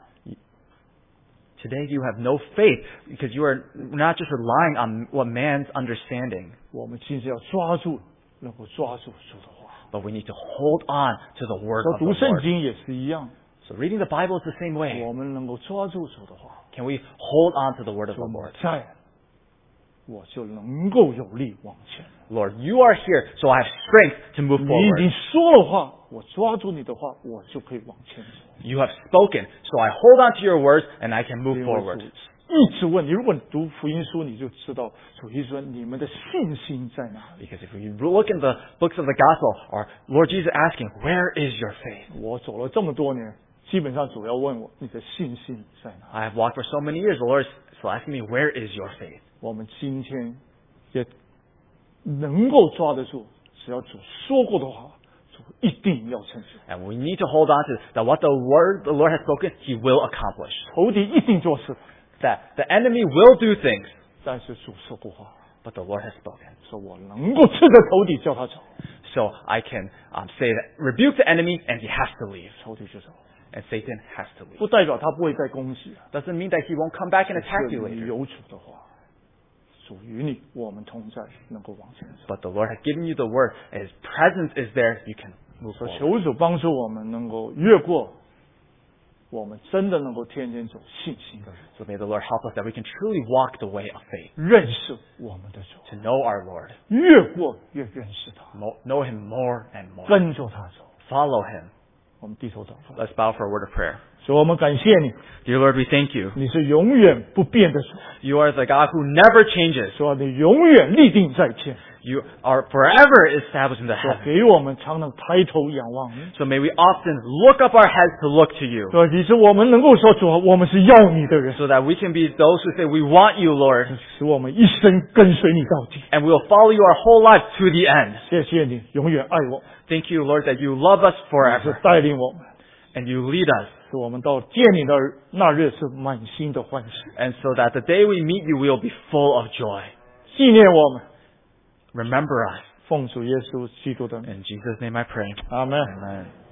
Today you have no faith because you are not just relying on what man's understanding. 我们今天要抓住，能够抓住主的话。 But we need to hold on to the word 说 of the 读圣 Lord. 经也是一样， So reading the Bible is the same way. 我们能够抓住主的话， Can we hold on to the word of 主 the Lord? 在，我就能够有力往前。 Lord, you are here, so I have strength to move 你已 forward. 经说了话，我抓住你的话，我就可以往前走。 You have spoken, so I hold on to your words and I can move 因为 forward. 主一直问你，如果你读福音书，你就知道主一直说你们的信心在哪里。 Because if you look in the books of the gospel, our Lord Jesus asking, where is your faith? 我走了这么多年，基本上主要问我你的信心在哪里。 I have walked for so many years. The Lord is still asking me, where is your faith? 我们今天也能够抓得住，只要主说过的话，主一定要成就。 And we need to hold on to that what the word the Lord has spoken, He will accomplish. 仇敌一定做事， That the enemy will do things, 但是主说过话， but the Lord has spoken. 说我能够斥着仇敌叫他走， So I can um, say that, rebuke the enemy, and he has to leave. 仇敌就走。 And Satan has to leave. 不代表他不会再攻击啊。 Doesn't mean that he won't come back and attack 是 you 你 later. 有主的话，主与你，我们同在，能够往前走。 But the Lord has given you the word, and His presence is there, you can move 所以 forward. 求主帮助我们能够越过，我们真的能够天天走信心的路， So may the Lord help us that we can truly walk the way of faith, 认识我们的主， to know our Lord, 越过越认识他， mo- know Him more and more, 跟着他走。 follow Him. 我们低头祷告， Let's bow for a word of prayer. 所以我们感谢你， Dear Lord, we thank you. 你是永远不变的主， You are the God who never changes. 说你永远立定在天， You are forever established in the 说 heavens. 给我们常能抬头仰望你， So may we often look up our heads to look to you, 说以致我们能够说主啊，我们是要你的人， so that we can be those who say, we want you, Lord, 使我们一生跟随你到底。 and we will follow you our whole life to the end. 谢谢你永远爱我， Thank you, Lord, that you love us 是 forever, 带领我们， and you lead us, 使我们到见你的那日是满心的欢喜， and so that the day we meet you, we will be full of joy. 纪念我们， Remember us. 奉主耶稣基督的名， In Jesus' name I pray. 阿门。 Amen.